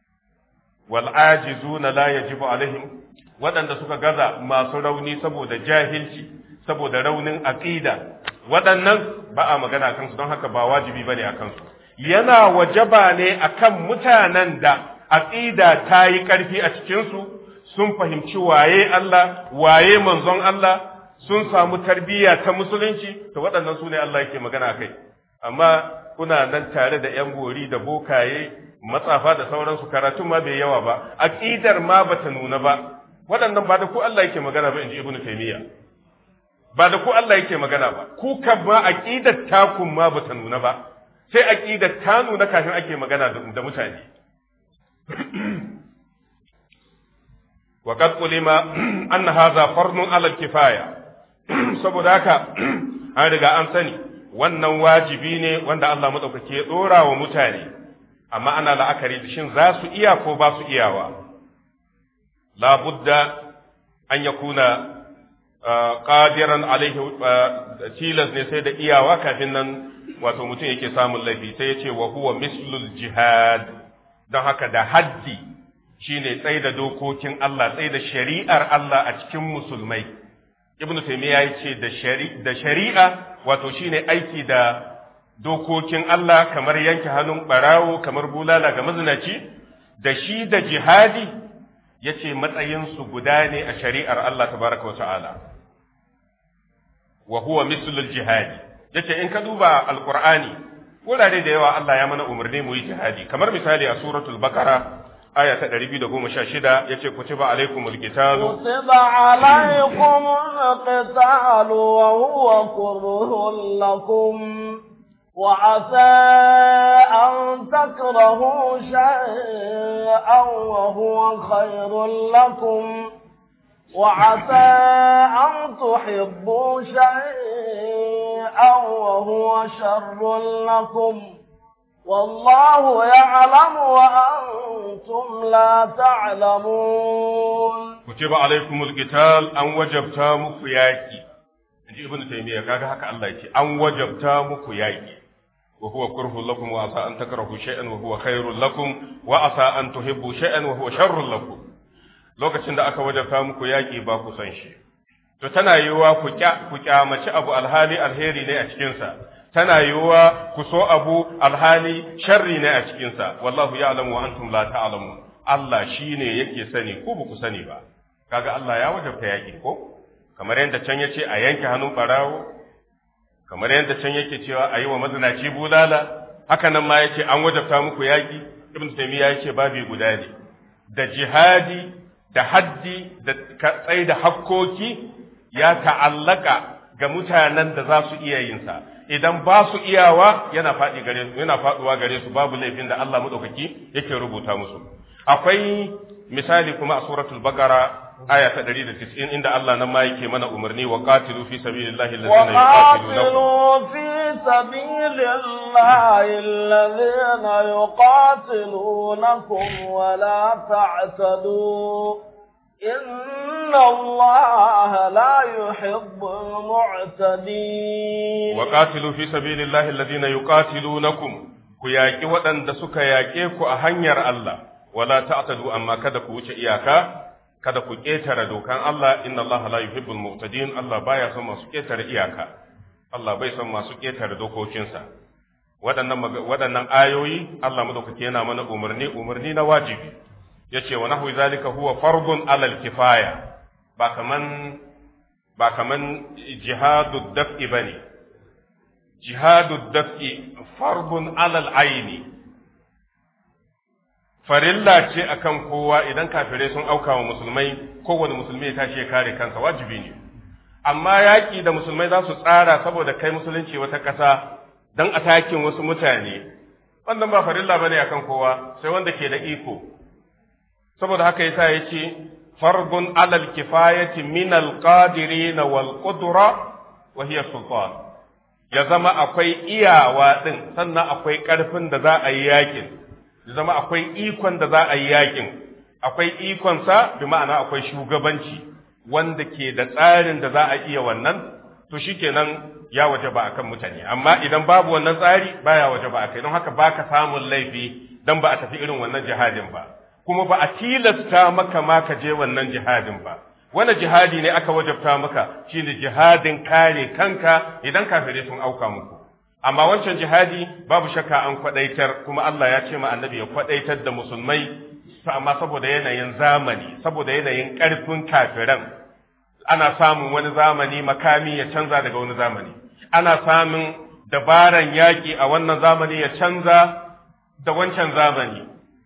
Wal'ajizuna la yajibu alaihim, waɗanda suka gaza, masu rauni saboda jahilci, saboda raunin aqida, waɗannan ba a magana kansu, don haka ba wajibi bane a kansu. Yana wajaba ne akan mutanen da aqida ta yi ƙarfi a cikinsu, sun fahimci waye Allah, waye manzon Allah, sun samu tarbiyya ta musulunci, to waɗannan su ne Allah yake magana kai. Amma kuna nan tare da ‘yan gori da bokaye, matsafa da sauransu, karatun ma bai yawa ba, aƙidar ma bata nuna ba, waɗannan ba da ku Allah yake magana ba, inji Ibn Taymiyyah. Ba da ku Allah yake magana ba, ku kan ma aqidar takun ma ba ta nuna ba, sai aqidar ta nuna kafin ake magana da mutane. Wa qad qulima anna hadha fardun ala kifaya, saboda haka an riga an sani wannan wajibi ne wanda Allah madaukake ya dora wa mutane, amma ana la'akari da shin za su iya ko ba su iyawa. La budda an yakuna qadiran alaihi, tilas ne sai da iyawa kafin nan wato mutum yake samun laifi. Sai yace wa huwa mislul jihad, don haka da haddi shine tsaye da dokokin Allah, tsaye da shari'ar Allah a cikin musulmai. Ibn Taymiyyah yace da shari'a da shari'a wato shine aiki da dokokin Allah, kamar yanke hannun barawo, kamar bulala ga mazinaci, da shi da jihadi yace matsayin su guda ne a shari'ar Allah tabaraka wa ta'ala. Wa huwa mislul jihadi, yace in ka duba alqur'ani wurare da yawa Allah ya mana umarni mu yi jihadi, kamar misali a suratul baqara aya ta ɗari biyu da goma sha shida yace kutiba alaikumul qitalu kutiba alaikumul qitalu wa huwa kurhun lakum wa asa an takrahu shay'an wa huwa khairul lakum wa asa an tuhibbu shay'an wa huwa sharrun lakum والله يعلم وأنتم لا تعلمون. كتب عليكم القتال أن وجبتا muku yaki, inji Ibn Taymiyyah. Kaga haka Allah yake, an wajabta muku yaki, wa huwa kurhun lakum wa asa an takrahu shay'an wa huwa khairul lakum wa asa an tuhibbu shay'an wa huwa sharrul lakum. Lokacin da aka wajabta muku yaki ba ku san shi, to tana yiwuwa ku ku kyamaci abu alhali alheri ne a cikin sa, tana yiwuwa ku so abu alhali sharri ne a cikinsa. Wallahu ya'lamu wa antum la ta'lamun. Allah shine yake sani, ku ba ku sani ba. Kaga Allah ya wajabta yaki ko, kamar yadda can yace a yanke hannun barawo, kamar yadda can yake cewa a yi wa mazinaci bulala, haka nan ma yace an wajabta muku yaki. Ibn Taymiyyah yace babi guda ne, da jihadi da haddi da tsayi da hakkoki ya ta'allaka ga mutanen da za su iya yin sa. Idan ba su iyawa yana faɗi gare su, yana faɗuwa gare su, babu laifin da Allah madaukaki yake rubuta musu. Akwai misali kuma a suratul baqara aya ta ɗari da tis'in inda Allah nan ma yake mana umarni wa qatilu fi sabilillahi alladhina yuqatilunakum wa la ta'tadu إن الله لا يحب المعتدين. وقاتلوا في سبيل الله الذين يقاتلونكم كياكي ودن دسك ياكيكو أهنير الله ولا تعتدوا أما كذا كوش إياكا كذا كيتر دوكان الله إن الله لا يحب المعتدين. الله بايا سما سكيتر إياكا الله بايا سما سكيتر دوكو شنسا waɗannan ayoyi Allah madaukake yana mana umarni umarni na wajibi. Yace wa nahwi zalika huwa fardun alal kifaya, ba kaman ba kaman jihadu daf'i bane. Jihadu daf'i fardun alal aini, farilla ce akan kowa. Idan kafirai sun auka wa musulmai, kowane musulmi ya tashi ya kare kansa, wajibi ne. Amma yaki da musulmai za su tsara saboda kai musulunci wata ƙasa dan atakin wasu mutane, wannan ba farilla bane akan kowa, sai wanda ke da iko. Saboda haka yasa yace fardun alal kifayati min alqadirin wal qudra wa hiya sultan, ya zama akwai iyawa din sannan akwai karfin da za a yi yakin, ya zama akwai ikon da za a yi yakin, akwai ikon sa bi ma'ana akwai shugabanci wanda ke da tsarin da za a iya wannan, to shikenan ya wajaba akan mutane. Amma idan babu wannan tsari baya wajaba akai, don haka baka samun laifi dan ba a tafi irin wannan jihadin ba, kuma ba a tilasta maka ma ka je wannan jihadin ba. Wani jihadi ne aka wajabta maka, shine jihadin kare kanka idan kafirai sun auka muku. Amma wancan jihadi babu shakka an kwadaitar, kuma Allah ya ce ma annabi ya kwadaitar da musulmai, amma saboda yanayin zamani, saboda yanayin karfin kafiran, ana samun wani zamani makami ya canza daga wani zamani, ana samun dabaran yaki a wannan zamani ya canza da wancan zamani.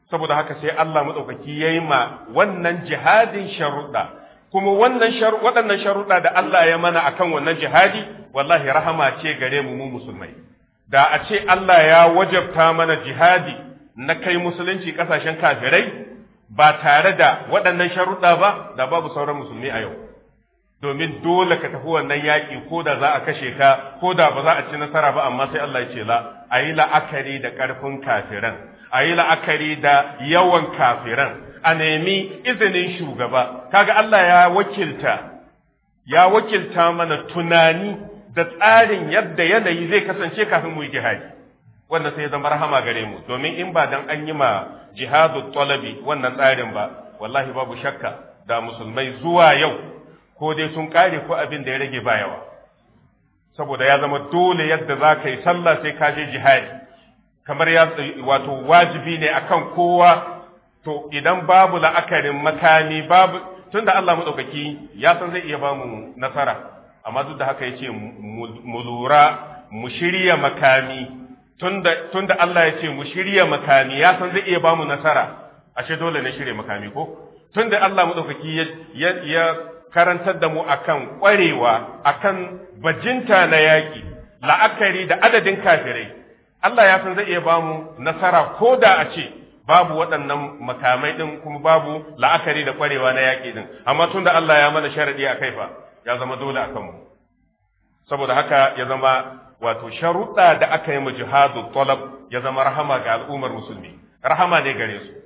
saboda haka sai Allah madaukaki yayi ma wannan jihadin sharuɗa, kuma wannan waɗannan sharuɗa da Allah ya mana akan wannan jihadi wallahi rahama ce gare mu mu musulmai. Da a ce Allah ya wajabta mana jihadi na kai musulunci ƙasashen kafirai ba tare da waɗannan sharuɗa ba, da babu sauran musulmi a yau. Domin dole ka tafi wannan yaƙi ko da za a kashe ka ko da ba za a ci nasara ba, amma sai Allah ya ce la a yi la'akari da ƙarfin kafiran, a yi la'akari da yawan kafiran, a nemi izinin shugaba. Kaga Allah ya wakilta ya wakilta mana tunani da tsarin yadda yanayi zai kasance kafin mu yi jihadi. Wannan sai ya zama rahama gare mu, domin in ba dan an yi ma jihadu talabi wannan tsarin ba, wallahi babu shakka da musulmai zuwa yau ko dai sun kare ko abin da ya rage ba yawa. Saboda ya zama dole yadda za ka yi sallah sai ka je jihadi, kamar ya wato wajibi ne akan kowa. To idan babu la'akarin makami, babu, tunda Allah madaukaki ya san zai iya ba mu nasara, amma duk da haka yace mu lura mu shirya makami. tunda tunda Allah ya ce mu shirya makami, ya san zai iya ba mu nasara, ashe dole ne shirya makami ko? Tunda Allah madaukaki ya ya karantar da mu akan kwarewa, akan bajinta na yaki, la'akari da adadin kafirai, Allah ya san zai iya ba mu nasara ko da a ce babu waɗannan makamai ɗin, kuma babu la'akari da ƙwarewa na yaƙi ɗin. Amma tun da Allah ya mana sharaɗi a kai fa, ya zama dole a kanmu. Saboda haka ya zama wato sharuɗa da aka yi mu jihadu talab ya zama rahama ga al'ummar musulmi, rahama ne gare su.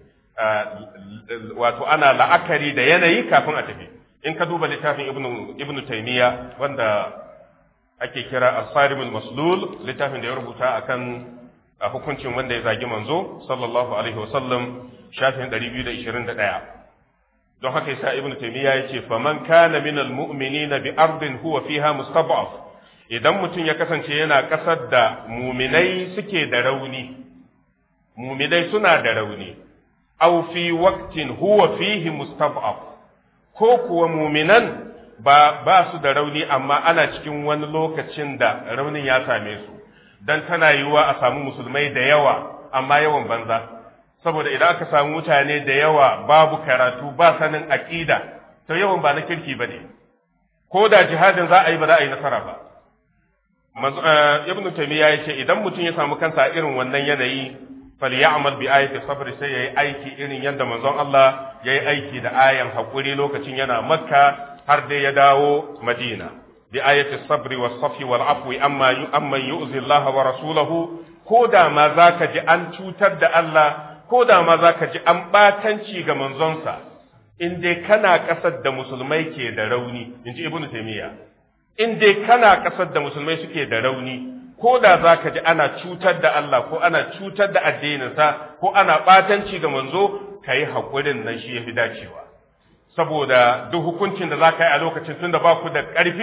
Wato ana la'akari da yanayi kafin a tafi. In ka duba littafin Ibn Ibn Taymiyyah wanda ake kira As-Sarimul Maslul, littafin da ya rubuta akan a hukuncin wanda ya zagi manzo sallallahu alaihi wasallam, shafin ɗari biyu da ishirin da ɗaya. Don haka yasa Ibn Taymiyyah yace faman kana minal mu'minina bi ardin huwa fiha mustad'af, idan mutum ya kasance yana kasar da muminai suke da rauni, muminai suna da rauni, aw fi waqtin huwa fihi mustad'af, ko kuwa muminan ba ba su da rauni amma ana cikin wani lokacin da raunin ya same su, dan tana yiwuwa a samu musulmai da yawa amma yawan banza. Saboda idan aka samu mutane da yawa babu karatu, ba sanin aqida, to yawan ba na kirki bane, ko da jihadin za a yi ba za a yi nasara ba. Ibn Taymiyyah yace idan mutum ya samu kansa a irin wannan yanayi, falyamal bi ayati sabr, sai yayi aiki irin yadda manzon Allah yayi aiki da ayan hakuri lokacin yana Makka har dai ya dawo Madina. بآية الصبر والصفي والعفو أما أما يؤذي الله ورسوله كودا ما ذاك جي أن تتد الله كودا ما ذاك جي أن باتنشي منزونسا إن دي كنا قصد مسلمي كي دروني إن جي ابن تيمية إن دي كنا قصد مسلمي كي دروني كودا ذاك جي أنا تتد الله كو أنا تتد الدين سا كو أنا باتنشي منزو كي حقودن نشي في داشيوا saboda duk hukuncin da za ka yi a lokacin tun da ba ku da ƙarfi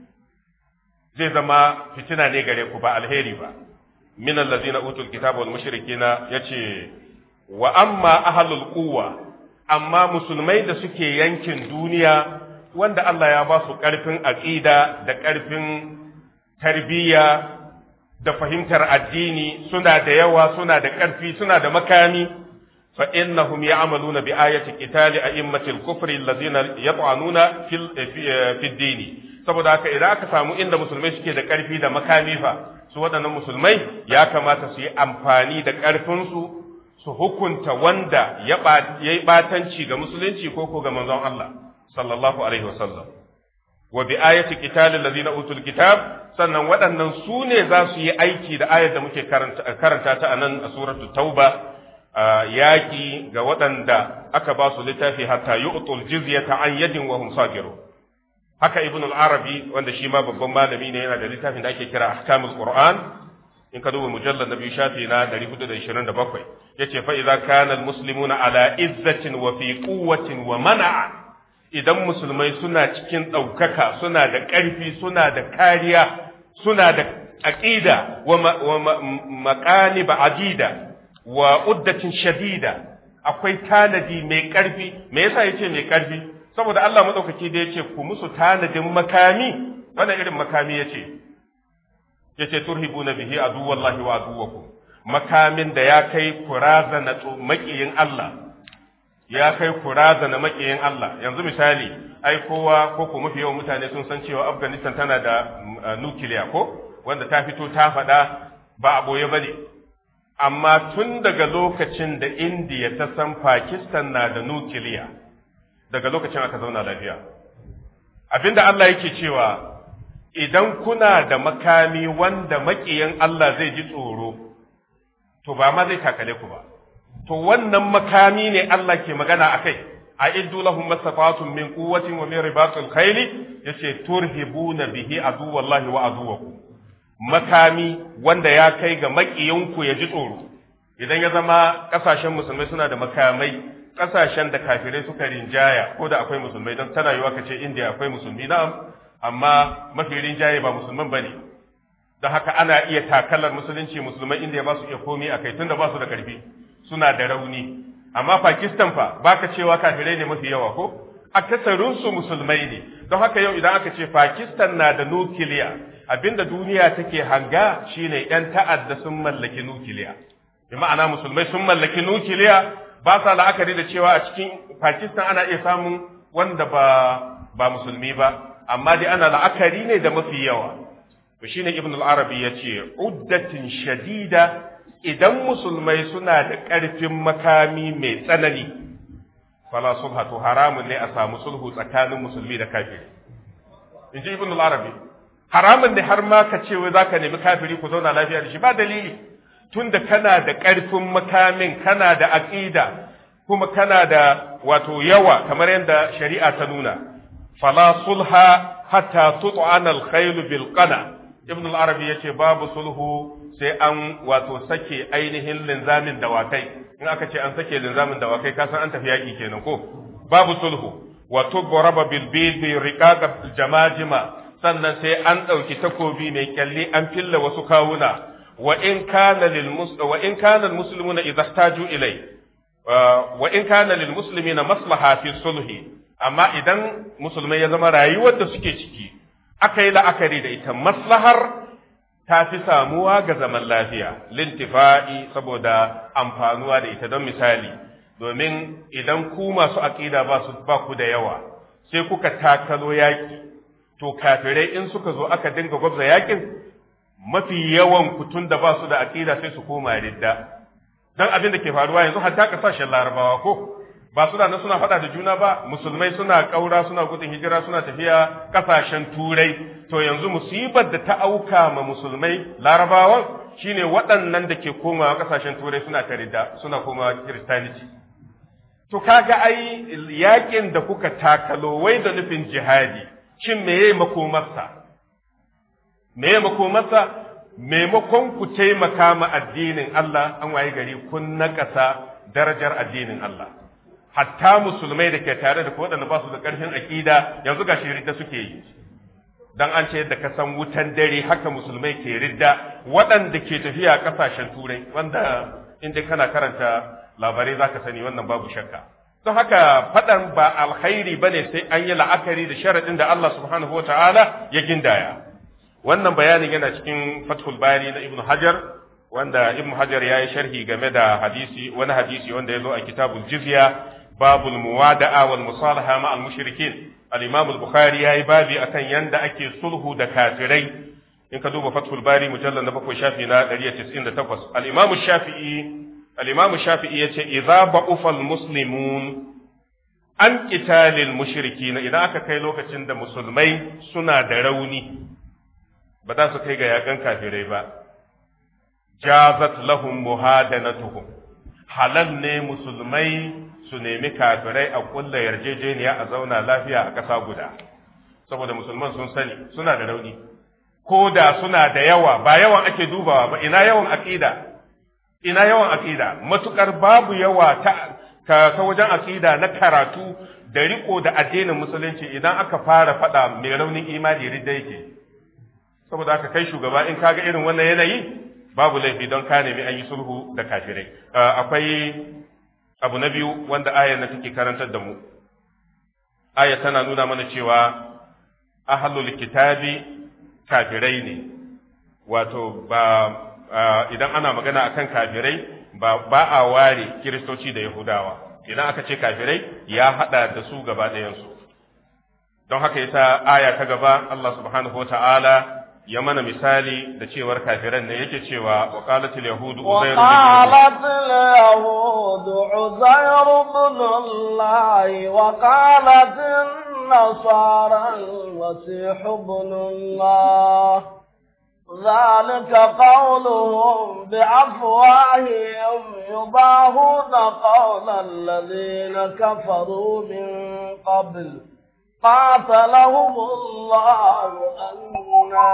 zai zama fitina ne gare ku ba alheri ba. Min allazina utul kitaba wal mushrikina yace wa amma ahlul quwwa, amma musulmai da suke yankin duniya wanda Allah ya ba su ƙarfin aqida da ƙarfin tarbiyya da fahimtar addini, suna da yawa, suna da ƙarfi, suna da makami, فإنهم يعملون بآية قتال أئمة الكفر الذين يطعنون في في الدين. saboda haka idan aka samu inda musulmai suke da ƙarfi da makami fa, su waɗannan musulmai ya kamata su yi amfani da ƙarfinsu su hukunta wanda ya yi ɓatanci ga musulunci ko ko ga manzon Allah sallallahu alaihi wasallam. Wa bi ayati qital allazina utul kitab, sannan waɗannan su ne za su yi aiki da ayar da muke karanta ta anan a suratul tauba, yaƙi ga waɗanda aka ba su littafi hatta yu'tul jizyata an yadin wa hum sagirun. Haka Ibn al-Arabi wanda shi ma babban malami ne, yana da littafin da ake kira Ahkamul Qur'an, in ka duba mujallad na biyu shafi na ɗari hudu da ishirin da bakwai, yace fa idza kana al-muslimuna ala izzatin wa fi quwwatin wa mana'a, idan musulmai suna cikin ɗaukaka, suna da ƙarfi, suna da kariya, suna da aqida wa maqanib adida wa uddatin shadida, akwai tanadi mai ƙarfi. Me yasa yace mai ƙarfi? Saboda Allah madaukaki da yace ku musu tanadin makami, wannan irin makami yace yace turhibuna bihi aduwallahi wa aduwakum, makamin da ya kai kuraza na makiyin Allah ya kai kuraza na makiyin Allah. Yanzu misali ai kowa ko ko mafi yawan mutane sun san cewa Afghanistan tana da nukiliya ko wanda ta fito ta faɗa ba a boye bane, amma tun daga lokacin da India ta san Pakistan na da nukiliya, daga lokacin aka zauna lafiya. Abinda Allah yake cewa idan kuna da makami wanda makiyin Allah zai ji tsoro, to ba ma zai takale ku ba. To wannan makami ne Allah ke magana akai. A'iddu lahum masafatun min quwwatin wa min ribatil khayl, yace turhibuna bihi aduwallahi wa aduwakum. Makami wanda ya kai ga makiyinku ya ji tsoro. Idan ya zama kasashen musulmai suna da makamai, kasashen da kafirai suka rinjaya, ko da akwai musulmai, don tana yiwa kace India akwai musulmi na'am, amma mafi rinjaye ba musulman bane. Don haka ana iya takalar musulunci, musulman India ba su iya komai akai tunda ba su da karfi, suna da rauni. Amma Pakistan fa baka cewa kafirai ne mafi yawa ko? Akasarin su musulmai ne. Don haka yau idan aka ce Pakistan na da nukiliya, abinda duniya take hanga shine yan ta'adda sun mallaki nukiliya. Bi ma'ana musulmai sun mallaki nukiliya, ba sa la'akari da cewa a cikin Pakistan ana iya samun wanda ba ba musulmi ba, amma dai ana la'akari ne da mafi yawa. To shine Ibn al-Arabi yace uddatin shadida, idan musulmai suna da ƙarfin makami mai tsanani, fala sulha, to haramun ne a samu sulhu tsakanin musulmi da kafiri. In ji Ibn al-Arabi, haramun ne har ma ka ce wai zaka nemi kafiri ku zauna lafiya da shi, ba dalili. Tunda kana da ƙarfin makamin, kana da aqida, kuma kana da wato yawa kamar yadda shari'a ta nuna. Fala sulha hatta tut'ana al-khayl bil qana. Ibn al-Arabi yace babu sulhu sai an wato sake ainihin linzamin dawakai. In aka ce an sake linzamin dawakai ka san an tafi yaki kenan ko? Babu sulhu. Wa tubraba bil bil bi riqaq jamajima, sannan sai an dauki takobi mai kyalle an filla wasu kawuna. Wa in kana lil muslim wa in kana al muslimuna idha ihtaju ilay wa in kana lil muslimina maslaha fi sulhi, amma idan musulmai ya zama rayuwar da suke ciki aka yi la'akari da ita maslahar ta fi samuwa ga zaman lafiya, lintifa'i saboda amfanuwa da ita. Don misali, domin idan ku masu aƙida ba su ba ku da yawa sai kuka takalo yaƙi, to kafirai in suka zo aka dinga gwabza yaƙin, mafi yawan kutun da ba su da aƙida sai su koma ridda. Don abin da ke faruwa yanzu hatta ƙasashen Larabawa ko ba suna nan suna faɗa da juna ba, musulmai suna ƙaura, suna gudun hijira, suna tafiya ƙasashen turai. To yanzu musibar da ta auka ma musulmai Larabawan shine waɗannan da ke komawa ƙasashen turai suna tarida, suna komawa Kiristaniti. To kaga ai yakin da kuka takalo wai da nufin jihadi, shin meye makomarsa? Meye makomarsa? Maimakon ku taimaka ma addinin Allah, an waye gari kun naƙasa darajar addinin Allah. Hatta musulmai da ke tare da waɗanda ba su da ƙarfin aƙida yanzu ga shi ridda suke yi. Dan an ce yadda ka san wutan dare haka musulmai ke ridda, waɗanda ke tafiya ƙasashen turai, wanda inda kana karanta labarai za ka sani wannan babu shakka. Don haka faɗan ba alkhairi ba ne sai an yi la'akari da sharaɗin da Allah subhanahu wa ta'ala ya gindaya. Wannan bayanin yana cikin Fathul Bari na Ibn Hajar, wanda Ibn Hajar ya yi sharhi game da hadisi, wani hadisi wanda ya zo a kitabul jizya, babul muwada'a wal musalaha ma al mushrikin. Al-Imam al-Bukhari yayi babi akan yanda ake sulhu da kafirai. In ka duba Fathul Bari mujallal na bakwai shafi na ɗari tis'in da takwas. Al-Imam Shafi'i Al-Imam Shafi'i yace idza ba'ufa al-muslimun an qitalil mushrikin, idan aka kai lokacin da musulmai suna da rauni ba za su kai ga yakan kafirai ba, jazat lahum muhadanatuhum, halal ne musulmai su nemi kafirai a kulla yarjejeniya a zauna lafiya a ƙasa guda, saboda musulman sun sani suna da rauni, ko da suna da yawa ba yawan ake dubawa ba, ina yawan aqida ina yawan aqida matukar babu yawa ta ta wajen aqida na karatu da riko da addinin musulunci, idan aka fara fada mai raunin imani ridda yake. Saboda haka kai shugaba in kaga irin wannan yanayi babu laifi don ka nemi an yi sulhu da kafirai. Akwai abu na biyu wanda ayar na take karantar da mu. Aya tana nuna mana cewa ahlul kitabi kafirai ne, wato ba idan ana magana akan kafirai ba ba a ware kiristoci da yahudawa, idan aka ce kafirai ya hada da su gaba ɗayansu. don haka yasa aya ta gaba Allah subhanahu wataala ya mana misali da cewar kafiran ne yake cewa wa qalatil yahudu uzairu وقالت اليهود عزير بن الله وقالت النصارى المسيح ابن الله ذلك قولهم بأفواههم يضاهون قول الذين كفروا من قبل قاتلهم الله أنا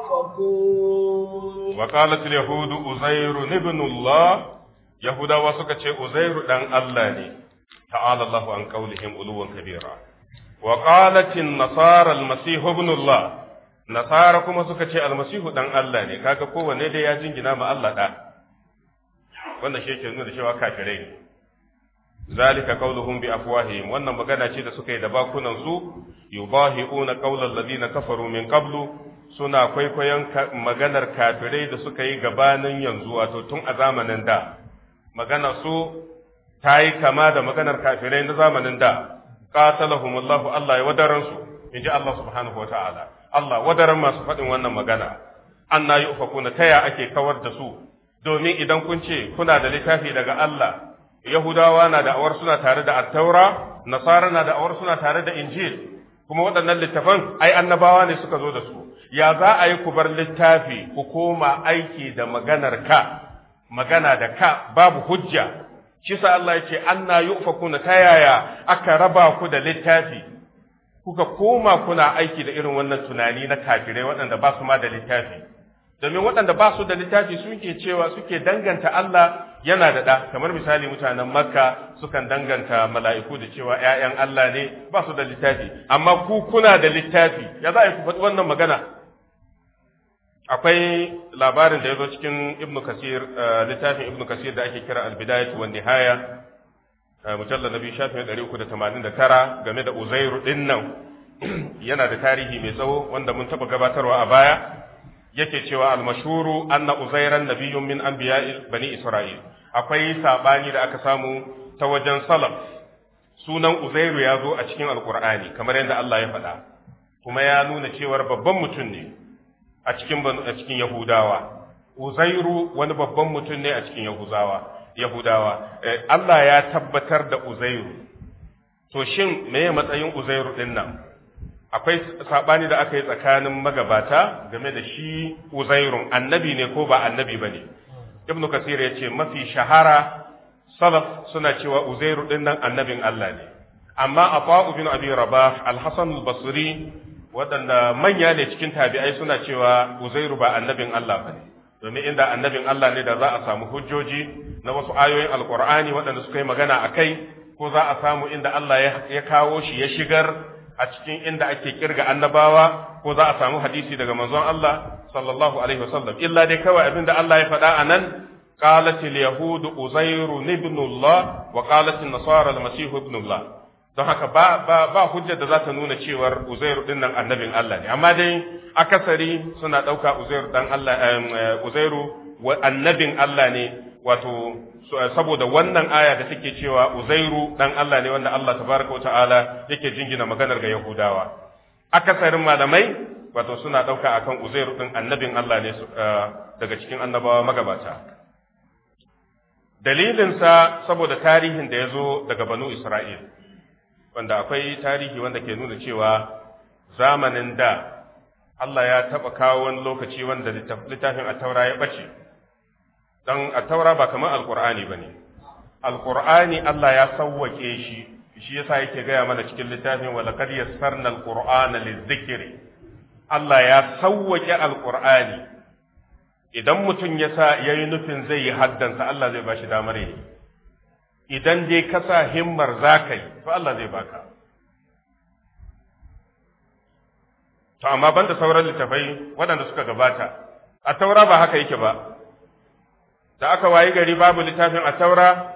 يؤفكون. وقالت اليهود أزير ابن الله يهودا وسكت أزير دان الله تعالى الله عن قولهم علوا كبيرا. وقالت النصارى المسيح ابن الله nasara kuma suka ce almasihu dan Allah ne, kaga kowanne dai ya jingina ma Allah da, wanda shi yake nuna cewa kafirai ne. zalika qauluhum bi afwahihim, wannan magana ce da suka yi da bakunan su, yubahiuna qaulal ladina kafaru min qablu, suna kwaikwayon maganar kafirai da suka yi gabanin yanzu, wato tun a zamanin da. Magana su ta yi kama da maganar kafirai na zamanin da. qatalahumullahu, Allah ya wadaran su, inji Allah subhanahu wataala. Allah wadaran masu faɗin wannan magana, anna yufakuna, taya ake kawar da su, domin idan kun ce kuna da littafi daga Allah, Yahudawa na da awar suna tare da Attaura, Nasara na da awar suna tare da Injil, kuma waɗannan littafan ai annabawa ne suka zo da su, ya za a yi ku bar littafi ku koma aiki da maganar ka, magana da ka babu hujja. Shi sa Allah ya ce anna yufakuna, ta yaya aka raba ku da littafi kuka koma kuna aiki da irin wannan tunani na kafirai waɗanda ba su ma da littafi. Domin waɗanda ba su da littafi suke cewa suke danganta Allah yana da ɗa, kamar misali mutanen Makka sukan danganta mala'iku da cewa ‘ya'yan Allah ne, ba su da littafi, amma ku kuna da littafi, ya za a yi ku faɗi wannan magana? Akwai labarin da ya zo cikin Ibn Kasir, littafin Ibn Kasir da ake kira Al-Bidayatu wan Nihaya, mujallar nabi shafin ɗari uku da tamanin da tara, game da Uzairu ɗin nan, yana da tarihi mai tsawo wanda mun taɓa gabatarwa a baya. Yake cewa almashuru anna uzairan nabiyyun min anbiya'i bani isra'il, akwai sabani da aka samu ta wajen salaf, sunan uzairu ya zo a cikin alqur'ani kamar yadda Allah ya faɗa, kuma ya nuna cewar babban mutum ne a cikin a cikin yahudawa. Uzairu wani babban mutum ne a cikin yahudawa yahudawa Allah ya tabbatar da uzairu. To shin meye matsayin uzairu din nan? Akwai sabani da aka yi tsakanin magabata game da shi Uzairun, annabi ne ko ba annabi ba ne. Ibn Kasir ya ce mafi shahara salaf suna cewa Uzairu din nan annabin Allah ne. Amma Ata'u bin Abi Rabah, Al-Hasan al-Basri, waɗanda manya ne cikin tabi'ai suna cewa Uzairu ba annabin Allah ba ne. Domin inda annabin Allah ne da za a samu hujjoji na wasu ayoyin Alƙur'ani waɗanda suka yi magana a kai, ko za a samu inda Allah ya kawo shi ya shigar a cikin inda ake kirga annabawa, ko za a samu hadisi daga manzon Allah sallallahu alaihi wasallam. Illa dai kawai abinda Allah ya faɗa a nan, qalatil yahudu uzairu ibnullah wa qalatil nasara al-masih ibnullah. Don haka ba ba ba hujja da za ta nuna cewar uzairu din nan annabin Allah ne, amma dai akasari suna ɗauka uzairu dan Allah uzairu annabin Allah ne, wato saboda wannan aya da take cewa Uzairu dan Allah ne wanda Allah tabaraka wa ta'ala yake jingina maganar ga Yahudawa. Akasarin malamai wato suna dauka akan Uzairu din annabin Allah ne daga cikin annabawa magabata. Dalilin sa saboda tarihin da yazo daga Banu Isra'il, wanda akwai tarihi wanda ke nuna cewa zamanin da Allah ya taba kawo wani lokaci wanda littafin at-Taura ya bace. Dan at-Taura ba kamar Al-Qur'ani bane. Al-Qur'ani Allah ya sawwake shi, shi yasa yake gaya mana cikin littafin wa laqad yassarna al-Qur'ana liz-zikri. Allah ya sawwake Al-Qur'ani. Idan mutum ya sa yayi nufin zai yi haddansa, Allah zai bashi damar yi. Idan dai ka sa himmar zakai, to Allah zai baka. To amma banda sauran littafai waɗanda suka gabata, at-Taura ba haka yake ba. Da aka wayi gari babu littafin a taura,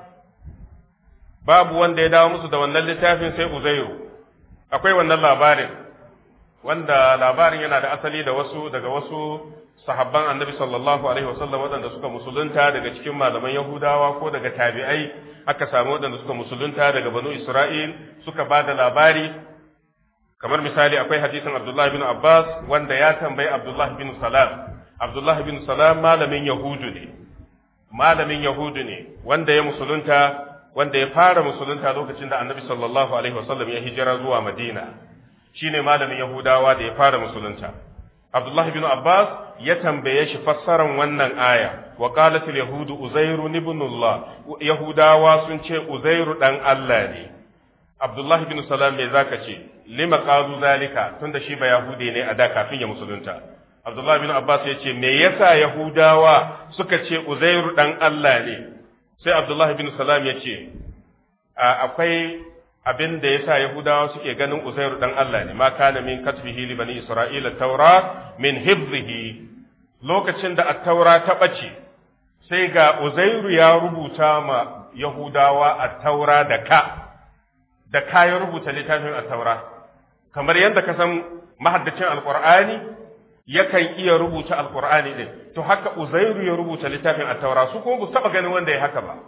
babu wanda ya dawo musu da wannan littafin sai Uzairu. Akwai wannan labarin wanda labarin yana da asali da wasu daga wasu sahabban annabi sallallahu alaihi wasallam waɗanda suka musulunta daga cikin malaman yahudawa ko daga tabi'ai aka samu waɗanda suka musulunta daga banu isra'il suka ba da labari kamar misali akwai hadisin abdullahi bin abbas wanda ya tambayi abdullahi bin salam abdullahi bin salam malamin yahudu ne malamin yahudu ne wanda ya musulunta wanda ya fara musulunta lokacin da annabi sallallahu alaihi wasallam ya hijira zuwa madina shine malamin yahudawa da ya fara musulunta abdullahi bin abbas ya tambaye shi fassaran wannan aya wa qalat al yahudu uzairu ibn allah yahudawa sun ce uzairu dan allah ne abdullahi bin salam me zaka ce lima qalu zalika tunda shi ba yahudi ne a da kafin ya musulunta abdullahi bin abbas ya ce me yasa yahudawa suka ce uzairu dan allah ne sai abdullahi bin salam ya ce akwai abin da yasa yahudawa suke ganin uzairu dan Allah ne ma kana min katbihi li bani isra'ila tawrat min hifzihi lokacin da at-taura ta bace sai ga uzairu ya rubuta ma yahudawa at-taura da ka da ka ya rubuta littafin at-taura kamar yadda ka san mahaddacin alqur'ani yakan iya rubuta alqur'ani din to haka uzairu ya rubuta littafin at-taura su kuma ba su taba ganin wanda ya haka ba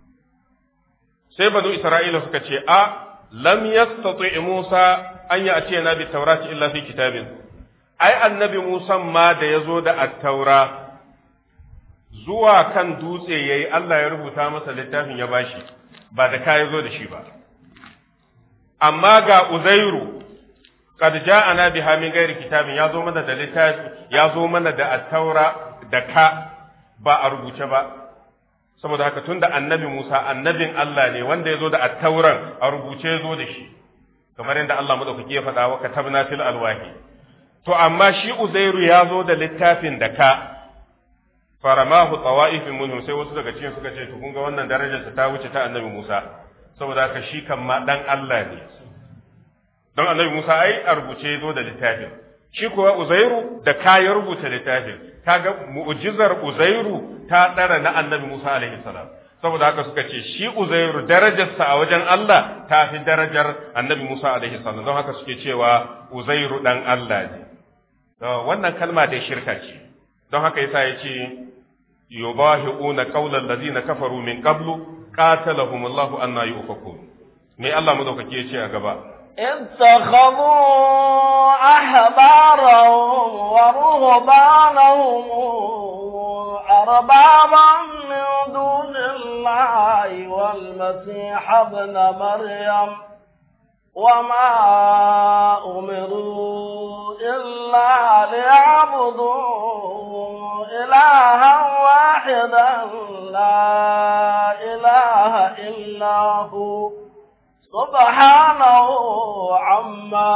sai banu isra'ila suka ce a lam yastati musa an ya'ti na bi tawrati illa fi kitabin ai annabi musa ma da yazo da at-taura zuwa kan dutse yayi Allah ya rubuta masa littafin ya bashi ba da kai yazo da shi ba amma ga uzairu kad ja'ana biha min ghairi kitabin yazo mana da littafi yazo mana da at-taura da ka ba a rubuce ba saboda haka tunda annabi Musa annabin Allah ne wanda ya zo da attauran a rubuce ya zo da shi kamar yadda Allah madaukaki ya faɗa wa katabna fil alwahi to amma shi Uzairu ya zo da littafin da ka faramahu tawa'ifin minhum sai wasu daga cikin suka ce to kun ga wannan darajar ta wuce ta annabi Musa saboda haka shi kan ma dan Allah ne don annabi Musa ai a rubuce ya zo da littafin shi kuwa Uzairu da ka ya rubuta littafin kaga mu'jizar Uzairu ta dara na annabi Musa alaihi salam saboda haka suka ce shi Uzairu darajarsa a wajen Allah ta fi darajar annabi Musa alaihi salam don haka suke cewa Uzairu dan Allah ne wannan kalma dai shirka ce don haka yasa yace yubahiuna qawlan ladina kafaru min qablu qatalahumullahu anna yufakun me Allah madaukake yace a gaba اتخذوا أحبارهم ورهبانهم أربابا من دون الله والمسيح ابن مريم وما أمروا إلا ليعبدوا إلها واحدا لا إله إلا هو سبحانه عما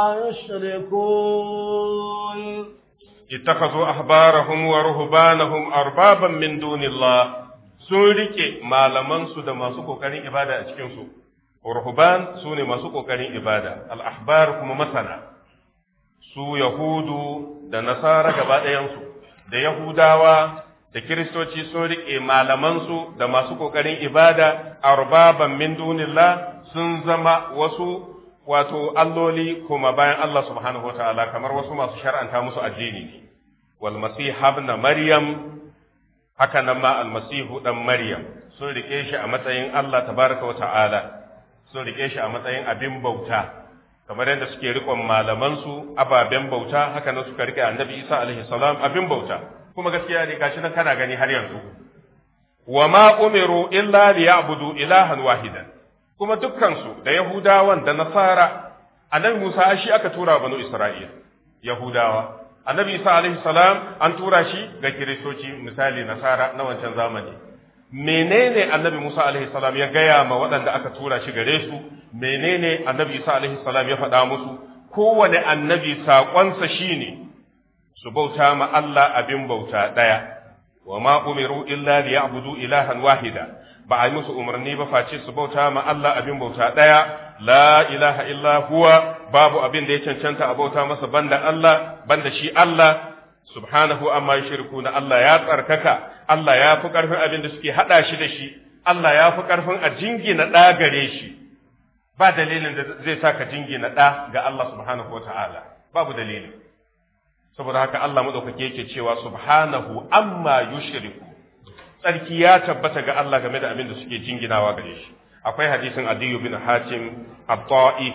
يشركون اتخذوا أحبارهم ورهبانهم أربابا من دون الله سورك ما لمن سد ما سكو كان إبادة أشكنسو ورهبان سوني ما سكو كان إبادة الأحبار كما مثلا su Yahudu da Nasara gaba ɗayansu, da Yahudawa da Kiristoci sun riƙe malamansu da masu ƙoƙarin ibada, arbaban min dunillah sun zama wasu wato alloli kuma bayan Allah subhanahu wa ta'ala kamar wasu masu shar'anta musu addini ne. Wal Masih ibn Maryam, haka nan ma almasihu ɗan Maryam, sun riƙe shi a matsayin Allah tabaraka wa ta'ala, sun riƙe shi a matsayin abin bauta. kamar yadda suke rikon malamansu ababen bauta haka nan suka rike annabi Isa alaihi salam abin bauta kuma gaskiya ne gashi nan kana gani har yanzu wa ma umiru illa liya'budu ilahan wahidan kuma dukkan su da yahudawan da nasara annabi Musa shi aka tura banu Isra'il yahudawa annabi Isa alaihi salam an tura shi ga kiristoci misali nasara na wancan zamani menene annabi Musa alaihi salam ya gaya ma waɗanda aka tura shi gare su menene annabi Isa alaihi salam ya faɗa musu kowane annabi saƙonsa shine su bauta ma Allah abin bauta ɗaya wa ma umiru illa liya'budu ilahan wahida ba a yi musu umarni ba face su bauta ma Allah abin bauta ɗaya la ilaha illa huwa babu abin da ya cancanta a bauta masa banda Allah banda shi Allah subhanahu amma yushrikuna Allah ya tsarkaka Allah ya fi ƙarfin abin da suke haɗa shi da shi Allah ya fi ƙarfin a jingina ɗa gare shi ba dalilin da zai sa ka jingina ɗa ga Allah subhanahu wa ta'ala babu dalili. Saboda haka Allah madaukake yake cewa subhanahu amma yushriku, tsarki ya tabbata ga Allah game da abin da suke jinginawa gare shi. Akwai hadisin Adiyu bin Hatim At-Ta'i.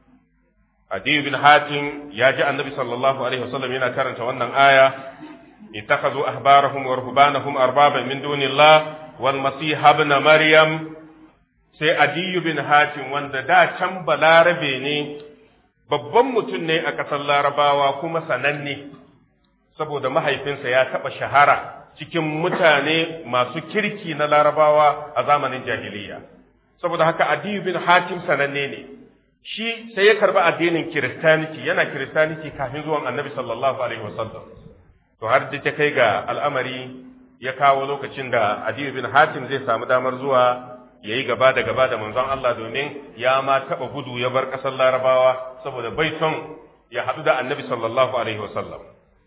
Adiyu bin Hatim ya ji Annabi sallallahu alaihi wasallam yana karanta wannan aya, ittakhadhu ahbarahum wa ruhbanahum arbaban min dunillah wal masih ibn maryam. Sai Adiyu bin Hatim, wanda da can balarabe ne, babban mutum ne a ƙasar Larabawa kuma sananne, saboda mahaifinsa ya taɓa shahara cikin mutane masu kirki na Larabawa a zamanin jahiliya. Saboda haka Adiyu bin Hatim sananne ne. Shi sai ya karɓi addinin Kiristaniti, yana Kiristaniti kafin zuwan Annabi sallallahu alaihi wasallam. To har da ta kai ga al'amari ya kawo lokacin da Adiyu bin Hatim zai samu damar zuwa ya yi gaba da gaba da manzon Allah, domin ya ma taɓa gudu ya bar ƙasar Larabawa saboda bai son ya haɗu da Annabi sallallahu alaihi wasallam.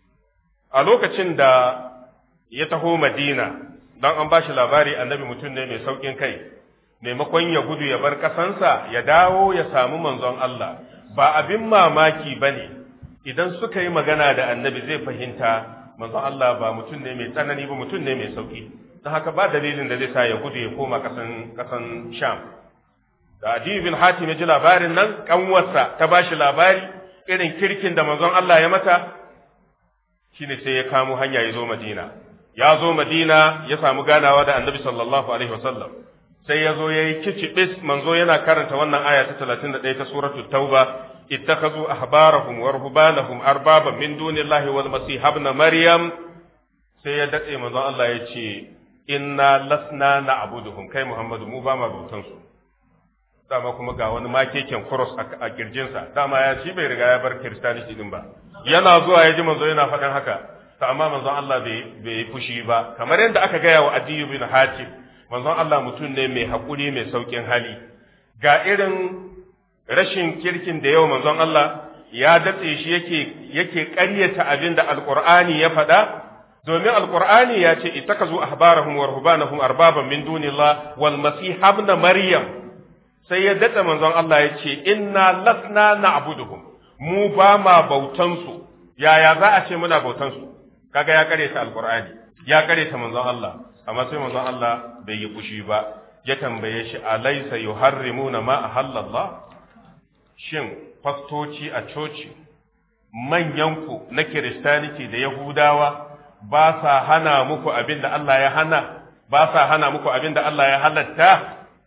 A lokacin da ya taho Madina, don an ba shi labari Annabi mutum ne mai sauƙin kai, maimakon ya gudu ya bar ƙasansa ya dawo ya samu manzon Allah, ba abin mamaki ba ne idan suka yi magana da Annabi zai fahimta manzon Allah ba mutum ne mai tsanani ba, mutum ne mai sauƙi. Don haka ba dalilin da zai sa ya gudu ya koma ƙasan ƙasan Sham. Da Adiyu bin Hatim ya ji labarin nan, ƙanwarsa ta ba shi labari irin kirkin da manzon Allah ya mata, shine sai ya kamo hanya ya zo Madina. Ya zo Madina ya samu ganawa da Annabi sallallahu alaihi wasallam. Sai ya zo ya yi kicibis, manzo yana karanta wannan aya ta talatin da ɗaya ta suratul Tauba, ittakhadhu ahbarahum wa ruhbanahum arbaban min dunillahi wal masih ibn maryam. Sai ya datse manzon Allah ya ce, inna lasna na'buduhum, kai Muhammadu mu ba ma bautan su. Dama kuma ga wani makeken cross a kirjinsa, dama ya shi bai riga ya bar Kiristaniti din ba. Yana zuwa ya ji manzo yana faɗin haka, to amma manzon Allah bai bai fushi ba, kamar yadda aka gaya wa Adiyu bin Hatim. Manzon Allah mutum ne mai haƙuri mai sauƙin hali. Ga irin rashin kirkin da yau manzon Allah ya datse shi yake yake ƙaryata abin da Alƙur'ani ya faɗa, domin Alƙur'ani ya ce ittakazu ahbarahum wa ruhbanahum arbaban min dunillah wal masih ibn maryam. Sai ya datse manzon Allah ya ce inna lasna na'buduhum, mu ba ma bautan su. Yaya za a ce muna bautan su? Kaga ya ƙaryata Alƙur'ani, ya ƙaryata manzon Allah. Amma sai manzon Allah bai yi fushi ba, ya tambaye shi alaysa yuharrimuna ma ahallallah. Shin fastoci a coci, manyanku na Kiristaniti da Yahudawa ba sa hana muku abin da Allah ya hana, ba sa hana muku abin da Allah ya halatta,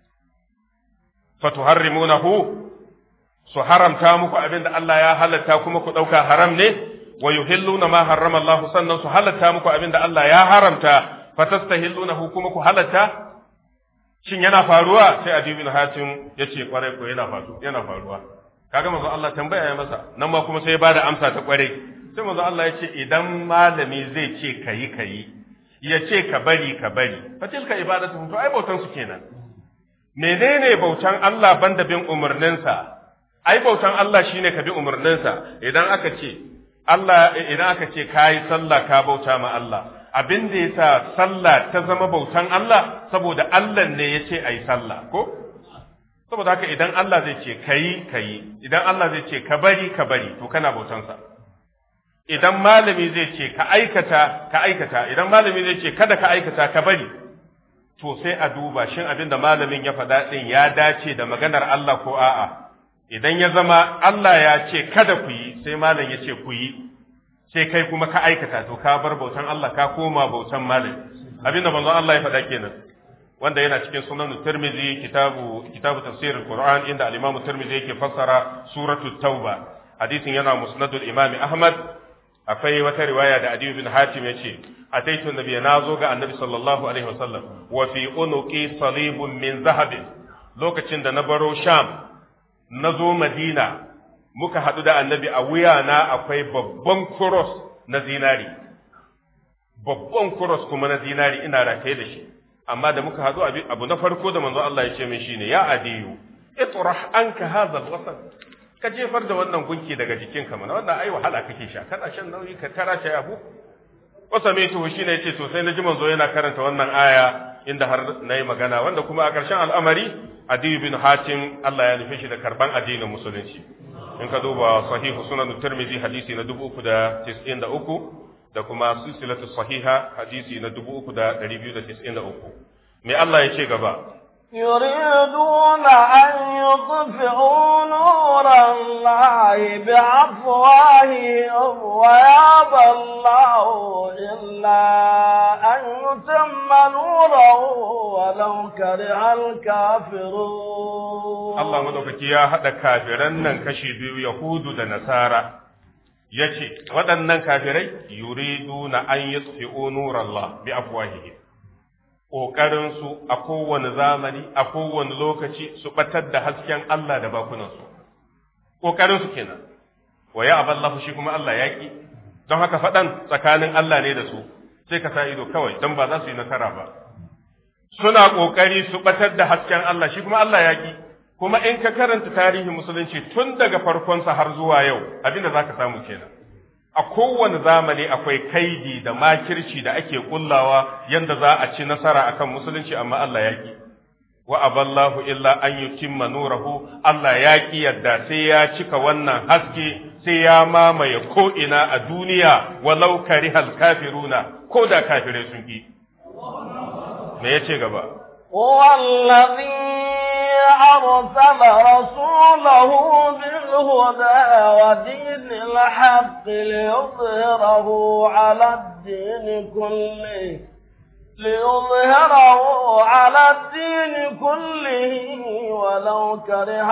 fatuharrimunahu, su haramta muku abin da Allah ya halatta kuma ku ɗauka haram ne, wa yuhilluna ma harrama Allah, sannan su halatta muku abin da Allah ya haramta, fatastahillunahu kuma ku halatta. Shin yana faruwa? Sai Adiyu bin Hatim ya ce kwarai ko yana faruwa, yana faruwa. Kaga manzo Allah tambaya ya masa, nan ma kuma sai ya bada amsa ta kwarai. Sai manzo Allah ya ce idan malami zai ce kayi kayi, ya ce ka bari ka bari, fa tilka ibadatu, to ai bautan su kenan. Menene bautan Allah banda bin umarninsa? Ai bautan Allah shine ka bi umarninsa. Idan aka ce Allah, idan aka ce kayi sallah ka bauta ma Allah, abin da yasa sallah ta zama bautan Allah saboda Allah ne ya ce ayi sallah, ko? Saboda haka idan Allah zai ce kayi kayi, idan Allah zai ce ka bari ka bari, to kana bautansa. Idan malami zai ce ka aikata ka aikata, idan malami zai ce kada ka aikata ka bari, to sai a duba shin abin da malamin ya faɗa ɗin ya dace da maganar Allah ko a'a. Idan ya zama Allah ya ce kada ku yi, sai malam ya ce ku yi, sai kai kuma ka aikata, to ka bar bautan Allah ka koma bautan malami. Abin da manzon Allah ya faɗa kenan, wanda yana cikin sunan Tirmidhi, kitabu kitabu tafsirul Qur'an, inda al-Imam Tirmidhi yake fassara suratul Tauba. Hadisin yana musnadul Imam Ahmad. Akwai wata riwaya da Adiyu bin Hatim ya ce, ataitu nabiyya, nazo ga annabi sallallahu alaihi wasallam, wa fi unuqi salibun min zahabin. Lokacin da na baro Sham, na zo Madina, muka haɗu da annabi, a wuyana akwai babban kuros na zinari, babban kuros kuma na zinari ina rataye da shi. Amma da muka haɗu, abu na farko da manzo Allah ya ce min shine, ya Adiyu, itrah anka hadha alwasan, ka jefar da wannan gunki daga jikinka mana, wannan ai wahala kake sha, kana shan nauyi ka tara shi abu. Wasa mai tuhu shine yace to sai naji manzo yana karanta wannan aya inda har nayi magana, wanda kuma a ƙarshen al'amari Adiyu bin Hatim Allah ya nufe shi da karban addinin musulunci. in ka duba sahihu sunan Tirmidhi hadisi na dubu uku da tis'in da uku da kuma silsilatu sahiha hadisi na dubu uku da ɗari biyu da tis'in da uku. Me Allah ya ce gaba? يريدون أن يطفئوا نور الله بأفواههم ويأبى الله إلا أن يتم نوره ولو كره الكافرون. الله مدوكي يا هذا كافرن كشي بيو يهود ونصارى yace waɗannan kafirai yuriduna an yutfi'u nurallah bi afwahihim, ƙoƙarinsu a kowane zamani a kowane lokaci su ɓatar da hasken Allah da bakunansu, ƙoƙarinsu kenan. Wa ya aballahu shi kuma Allah ya ƙi, don haka faɗan tsakanin Allah ne da su, sai ka sa ido kawai don ba za su yi nasara ba. Suna ƙoƙari su ɓatar da hasken Allah, shi kuma Allah ya ƙi. Kuma in ka karanta tarihin musulunci tun daga farkonsa har zuwa yau, abin da za ka samu kenan. A kowane zamani akwai kaidi da makirci da ake kullawa yanda za a ci nasara akan musulunci, amma Allah ya ki. Wa aballahu illa an yutimma nurahu, Allah ya ki yadda sai ya cika wannan haske, sai ya mamaye ko ina a duniya, walau karihal kafiruna, ko da kafirai sun ki. Me yace gaba? Wallazi أرسل رسوله بالهدى ودين الحق ليظهره على الدين كله ليظهره على الدين كله ولو كره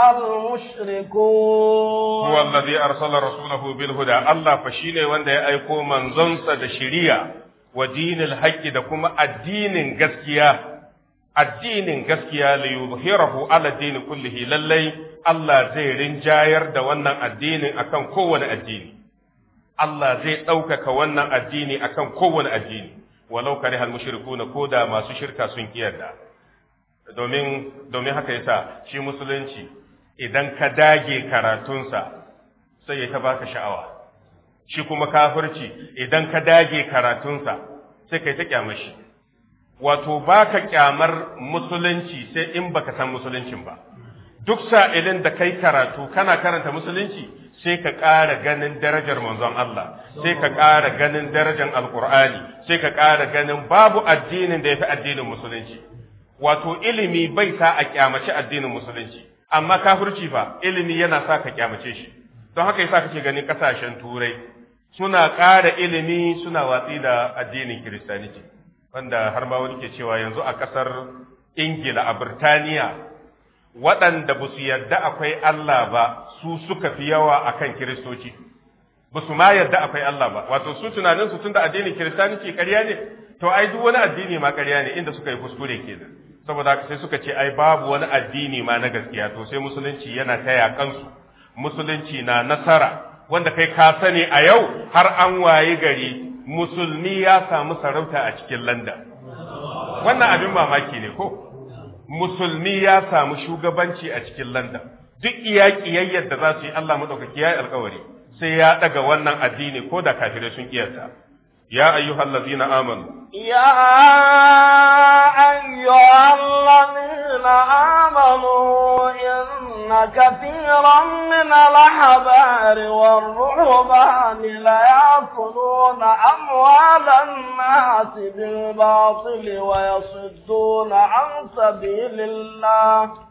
المشركون. هو الذي أرسل رسوله بالهدى، الله فشيني وانده يأيكو منزنس دشريع ودين الحق دكما الدين قسكيا addinin gaskiya li yuzhirahu ala addini kullihi, lallai Allah zai rinjayar da wannan addinin akan kowane addini. Allah zai ɗaukaka wannan addini akan kowane addini, walau karihal mushrikuna, ko da masu shirka sun kiyarda. Domin domin haka yasa shi musulunci idan ka dage karatunsa sai ya ta baka sha'awa, shi kuma kafirci idan ka dage karatunsa sai kai ta kyamashi. Wato baka kyamar musulunci sai in baka san musuluncin ba. Duk sa'ilin da kai karatu kana karanta musulunci sai ka ƙara ganin darajar manzon Allah, sai ka ƙara ganin darajar alkur'ani, sai ka ƙara ganin babu addinin da ya fi addinin musulunci. Wato ilimi bai sa a kyamace addinin musulunci, amma kafirci fa ilimi yana sa ka kyamace shi. Don haka yasa kake ganin ƙasashen turai suna ƙara ilimi suna watsi da addinin kiristaniti. Wanda har ma wani ke cewa yanzu a ƙasar Ingila, a Birtaniya, waɗanda ba su yarda akwai Allah ba su suka fi yawa akan Kiristoci, ba su ma yarda akwai Allah ba. Wato su tunaninsu tun da addinin Kiristanci ƙarya ne, to ai duk wani addini ma ƙarya ne, inda suka yi kuskure kenan. Saboda haka sai suka ce ai babu wani addini ma na gaskiya, to sai musulunci yana ta yaƙansu, musulunci na nasara, wanda kai ka sani a yau har an waye gari musulmi ya samu sarauta a cikin London. Wannan abin mamaki ne ko? Musulmi ya samu shugabanci a cikin London. Duk iyaƙiyayyar da za su yi Allah maɗaukaki ya yi alkawari sai ya ɗaga wannan addini ko da kafirai sun ƙiyarta. Ya ayyuhal ladzina amanu. Ya ayyuhal ladzina amanu inna kathiran min al-ahbari war-ruhbani la ya'kuluna amwalan nasi bil batili wa yasudduna an sabilillah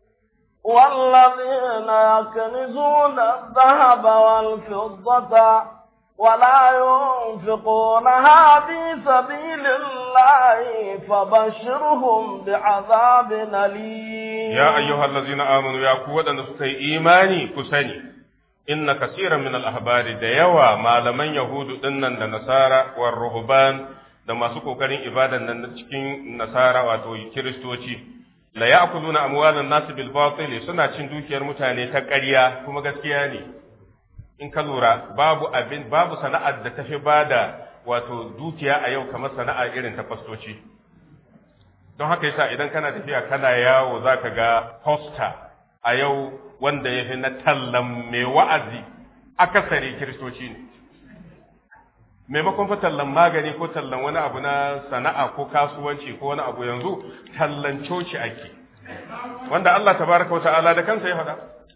والذين يكنزون الذهب والفضة ولا ينفقونها في سبيل الله فبشرهم بعذاب أليم. يا أيها الذين آمنوا يا قوة نسكي إيماني كسني إن كثيرا من الأحبار ديوا ما لمن يهود إنن النصارى والرهبان da masu kokarin ibadan nan cikin nasara wato kiristoci la ya'kuluna amwalan nas bil batil, suna cin dukiyar mutane ta ƙarya, kuma gaskiya ne. In ka lura babu abin babu sana'ar da tafi bada wato dukiya a yau kamar sana'a irin ta fastoci. Don haka yasa idan kana tafiya kana yawo zaka ga poster a yau wanda yafi na tallan mai wa'azi akasari kiristoci ne. Maimakon fa tallan magani ko tallan wani abu na sana'a ko kasuwanci ko wani abu, yanzu tallan coci ake, wanda Allah tabaraka wa ta'ala da kansa ya faɗa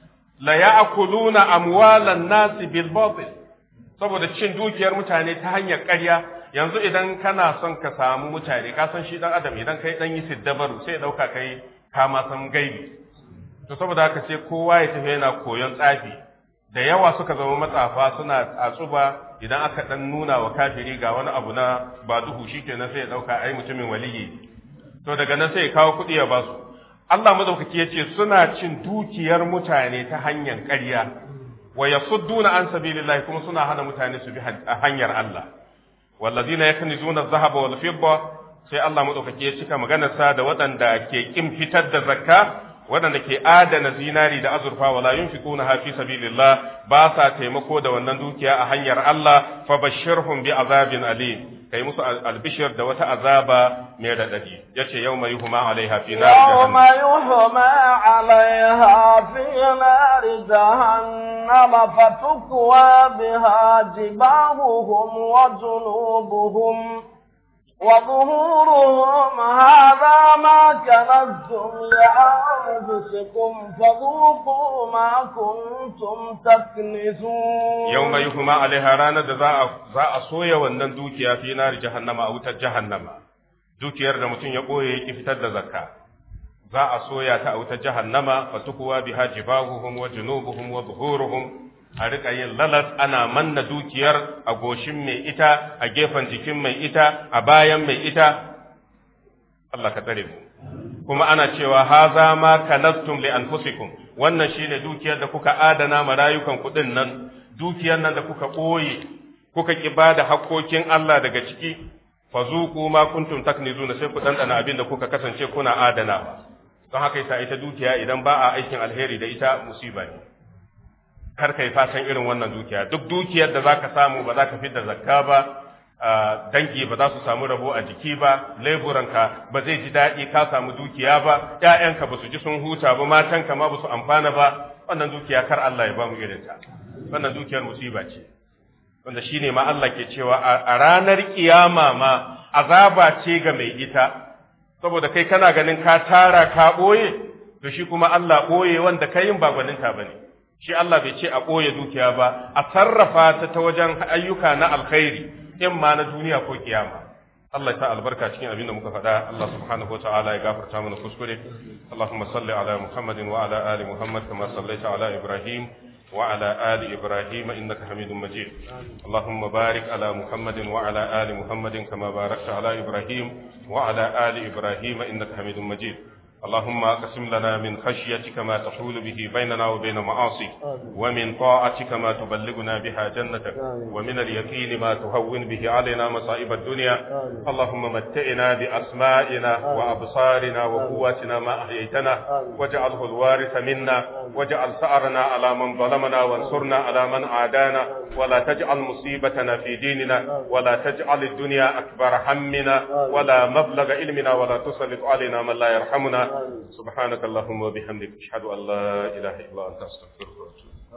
la ya'kuluna amwalan nasi bil batil, saboda cin dukiyar mutane ta hanyar ƙarya. Yanzu idan kana son ka samu mutane, ka san shi dan adam idan kai dan yi siddabaru sai ya dauka kai ka ma san gaibi, to saboda haka sai kowa ya tafi yana koyon tsafi. Da yawa suka zama matsafa suna tsatsuba, idan aka dan nuna wa kafiri ga wani abu na ba duhu shikenan sai ya dauka ai mutumin waliyi, to daga nan sai ya kawo kuɗi ya basu. Allah madaukaki yace suna cin dukiyar mutane ta hanyar ƙarya, wa yasudduna an sabilillahi, kuma suna hana mutane su bi hanyar Allah. Wallazina yaknizuna adh-dhahaba wal fidda, sai Allah madaukaki ya cika maganar sa da waɗanda ke kin fitar da zakka, waɗanda ke adana zinari da azurfa, wala yunfiquna fi sabilillah, ba sa taimako da wannan dukiya a hanyar Allah, fa bashirhum bi azabin alim, kai musu albishir da wata azaba mai radadi. Yace yawma yuhma alaiha fi nar jahannam, yawma yuhma alaiha fi nar jahannam fatukwa biha jibahuhum wa junubuhum وظهورهم هذا ما كنزتم لأنفسكم فذوقوا ما كنتم تكنزون. يوم يهما عليها رانا za a soya wannan dukiya fi nar jahannama a wutar jahannama. Dukiyar da mutum ya boye yake fitar da zakka za a soya ta a wutar jahannama, fatukuwa biha jibahuhum wa junubuhum wa zuhuruhum, a riƙa yin lalas ana manna dukiyar a goshin mai ita, a gefen jikin mai ita, a bayan mai ita. Allah ka tsare mu. Kuma ana cewa haza ma kanastum li anfusikum, wannan shine dukiyar da kuka adana ma rayukan kuɗin nan, dukiyar nan da kuka ɓoye, kuka ki bada hakkokin Allah daga ciki, fazuqu ma kuntum taknizuna, sai ku dandana abin da kuka kasance kuna adana. Don haka yasa ita dukiya idan ba a aikin alheri da ita musiba ne. Kar kai fatan irin wannan dukiya, duk dukiyar da zaka samu ba za ka fitar zakka ba, dangi ba za su samu rabo a jiki ba, leburanka ba zai ji daɗi ka samu dukiya ba, ƴaƴanka ba su ji sun huta ba, matanka ma ba su amfana ba, wannan dukiya kar Allah ya ba mu irin ta. Wannan dukiyar musiba ce, wanda shine ma Allah ke cewa a ranar kiyama ma azaba ce ga mai ita, saboda kai kana ganin ka tara ka ɓoye, to shi kuma Allah ɓoye wanda kai yin ba gwaninta ba ne. Shi Allah bai ce a ɓoye dukiya ba, a sarrafa ta ta wajen ayyuka na alkhairi, in ma na duniya ko kiyama. Allah ya sa albarka cikin abin da muka faɗa. Allah subhanahu wa ta'ala ya gafarta mana kuskure. Allahumma salli ala Muhammadin wa ala ali Muhammad kama sallaita ala Ibrahim wa ala ali Ibrahim innaka Hamidum Majid. Allahumma barik ala Muhammadin wa ala ali Muhammadin kama barakta ala Ibrahim wa ala ali Ibrahim innaka Hamidum Majid. اللهم اقسم لنا من خشيتك ما تحول به بيننا وبين معاصيك، ومن طاعتك ما تبلغنا بها جنتك، ومن اليقين ما تهون به علينا مصائب الدنيا. اللهم متئنا بأسمائنا وأبصارنا وقواتنا ما أحييتنا، واجعله الوارث منا، واجعل ثأرنا على من ظلمنا، وانصرنا على من عادانا، ولا تجعل مصيبتنا في ديننا، ولا تجعل الدنيا أكبر همنا ولا مبلغ علمنا، ولا تسلط علينا من لا يرحمنا. سبحانك اللهم وبحمدك، أشهد أن لا إله إلا أنت، أستغفرك وأتوب إليك.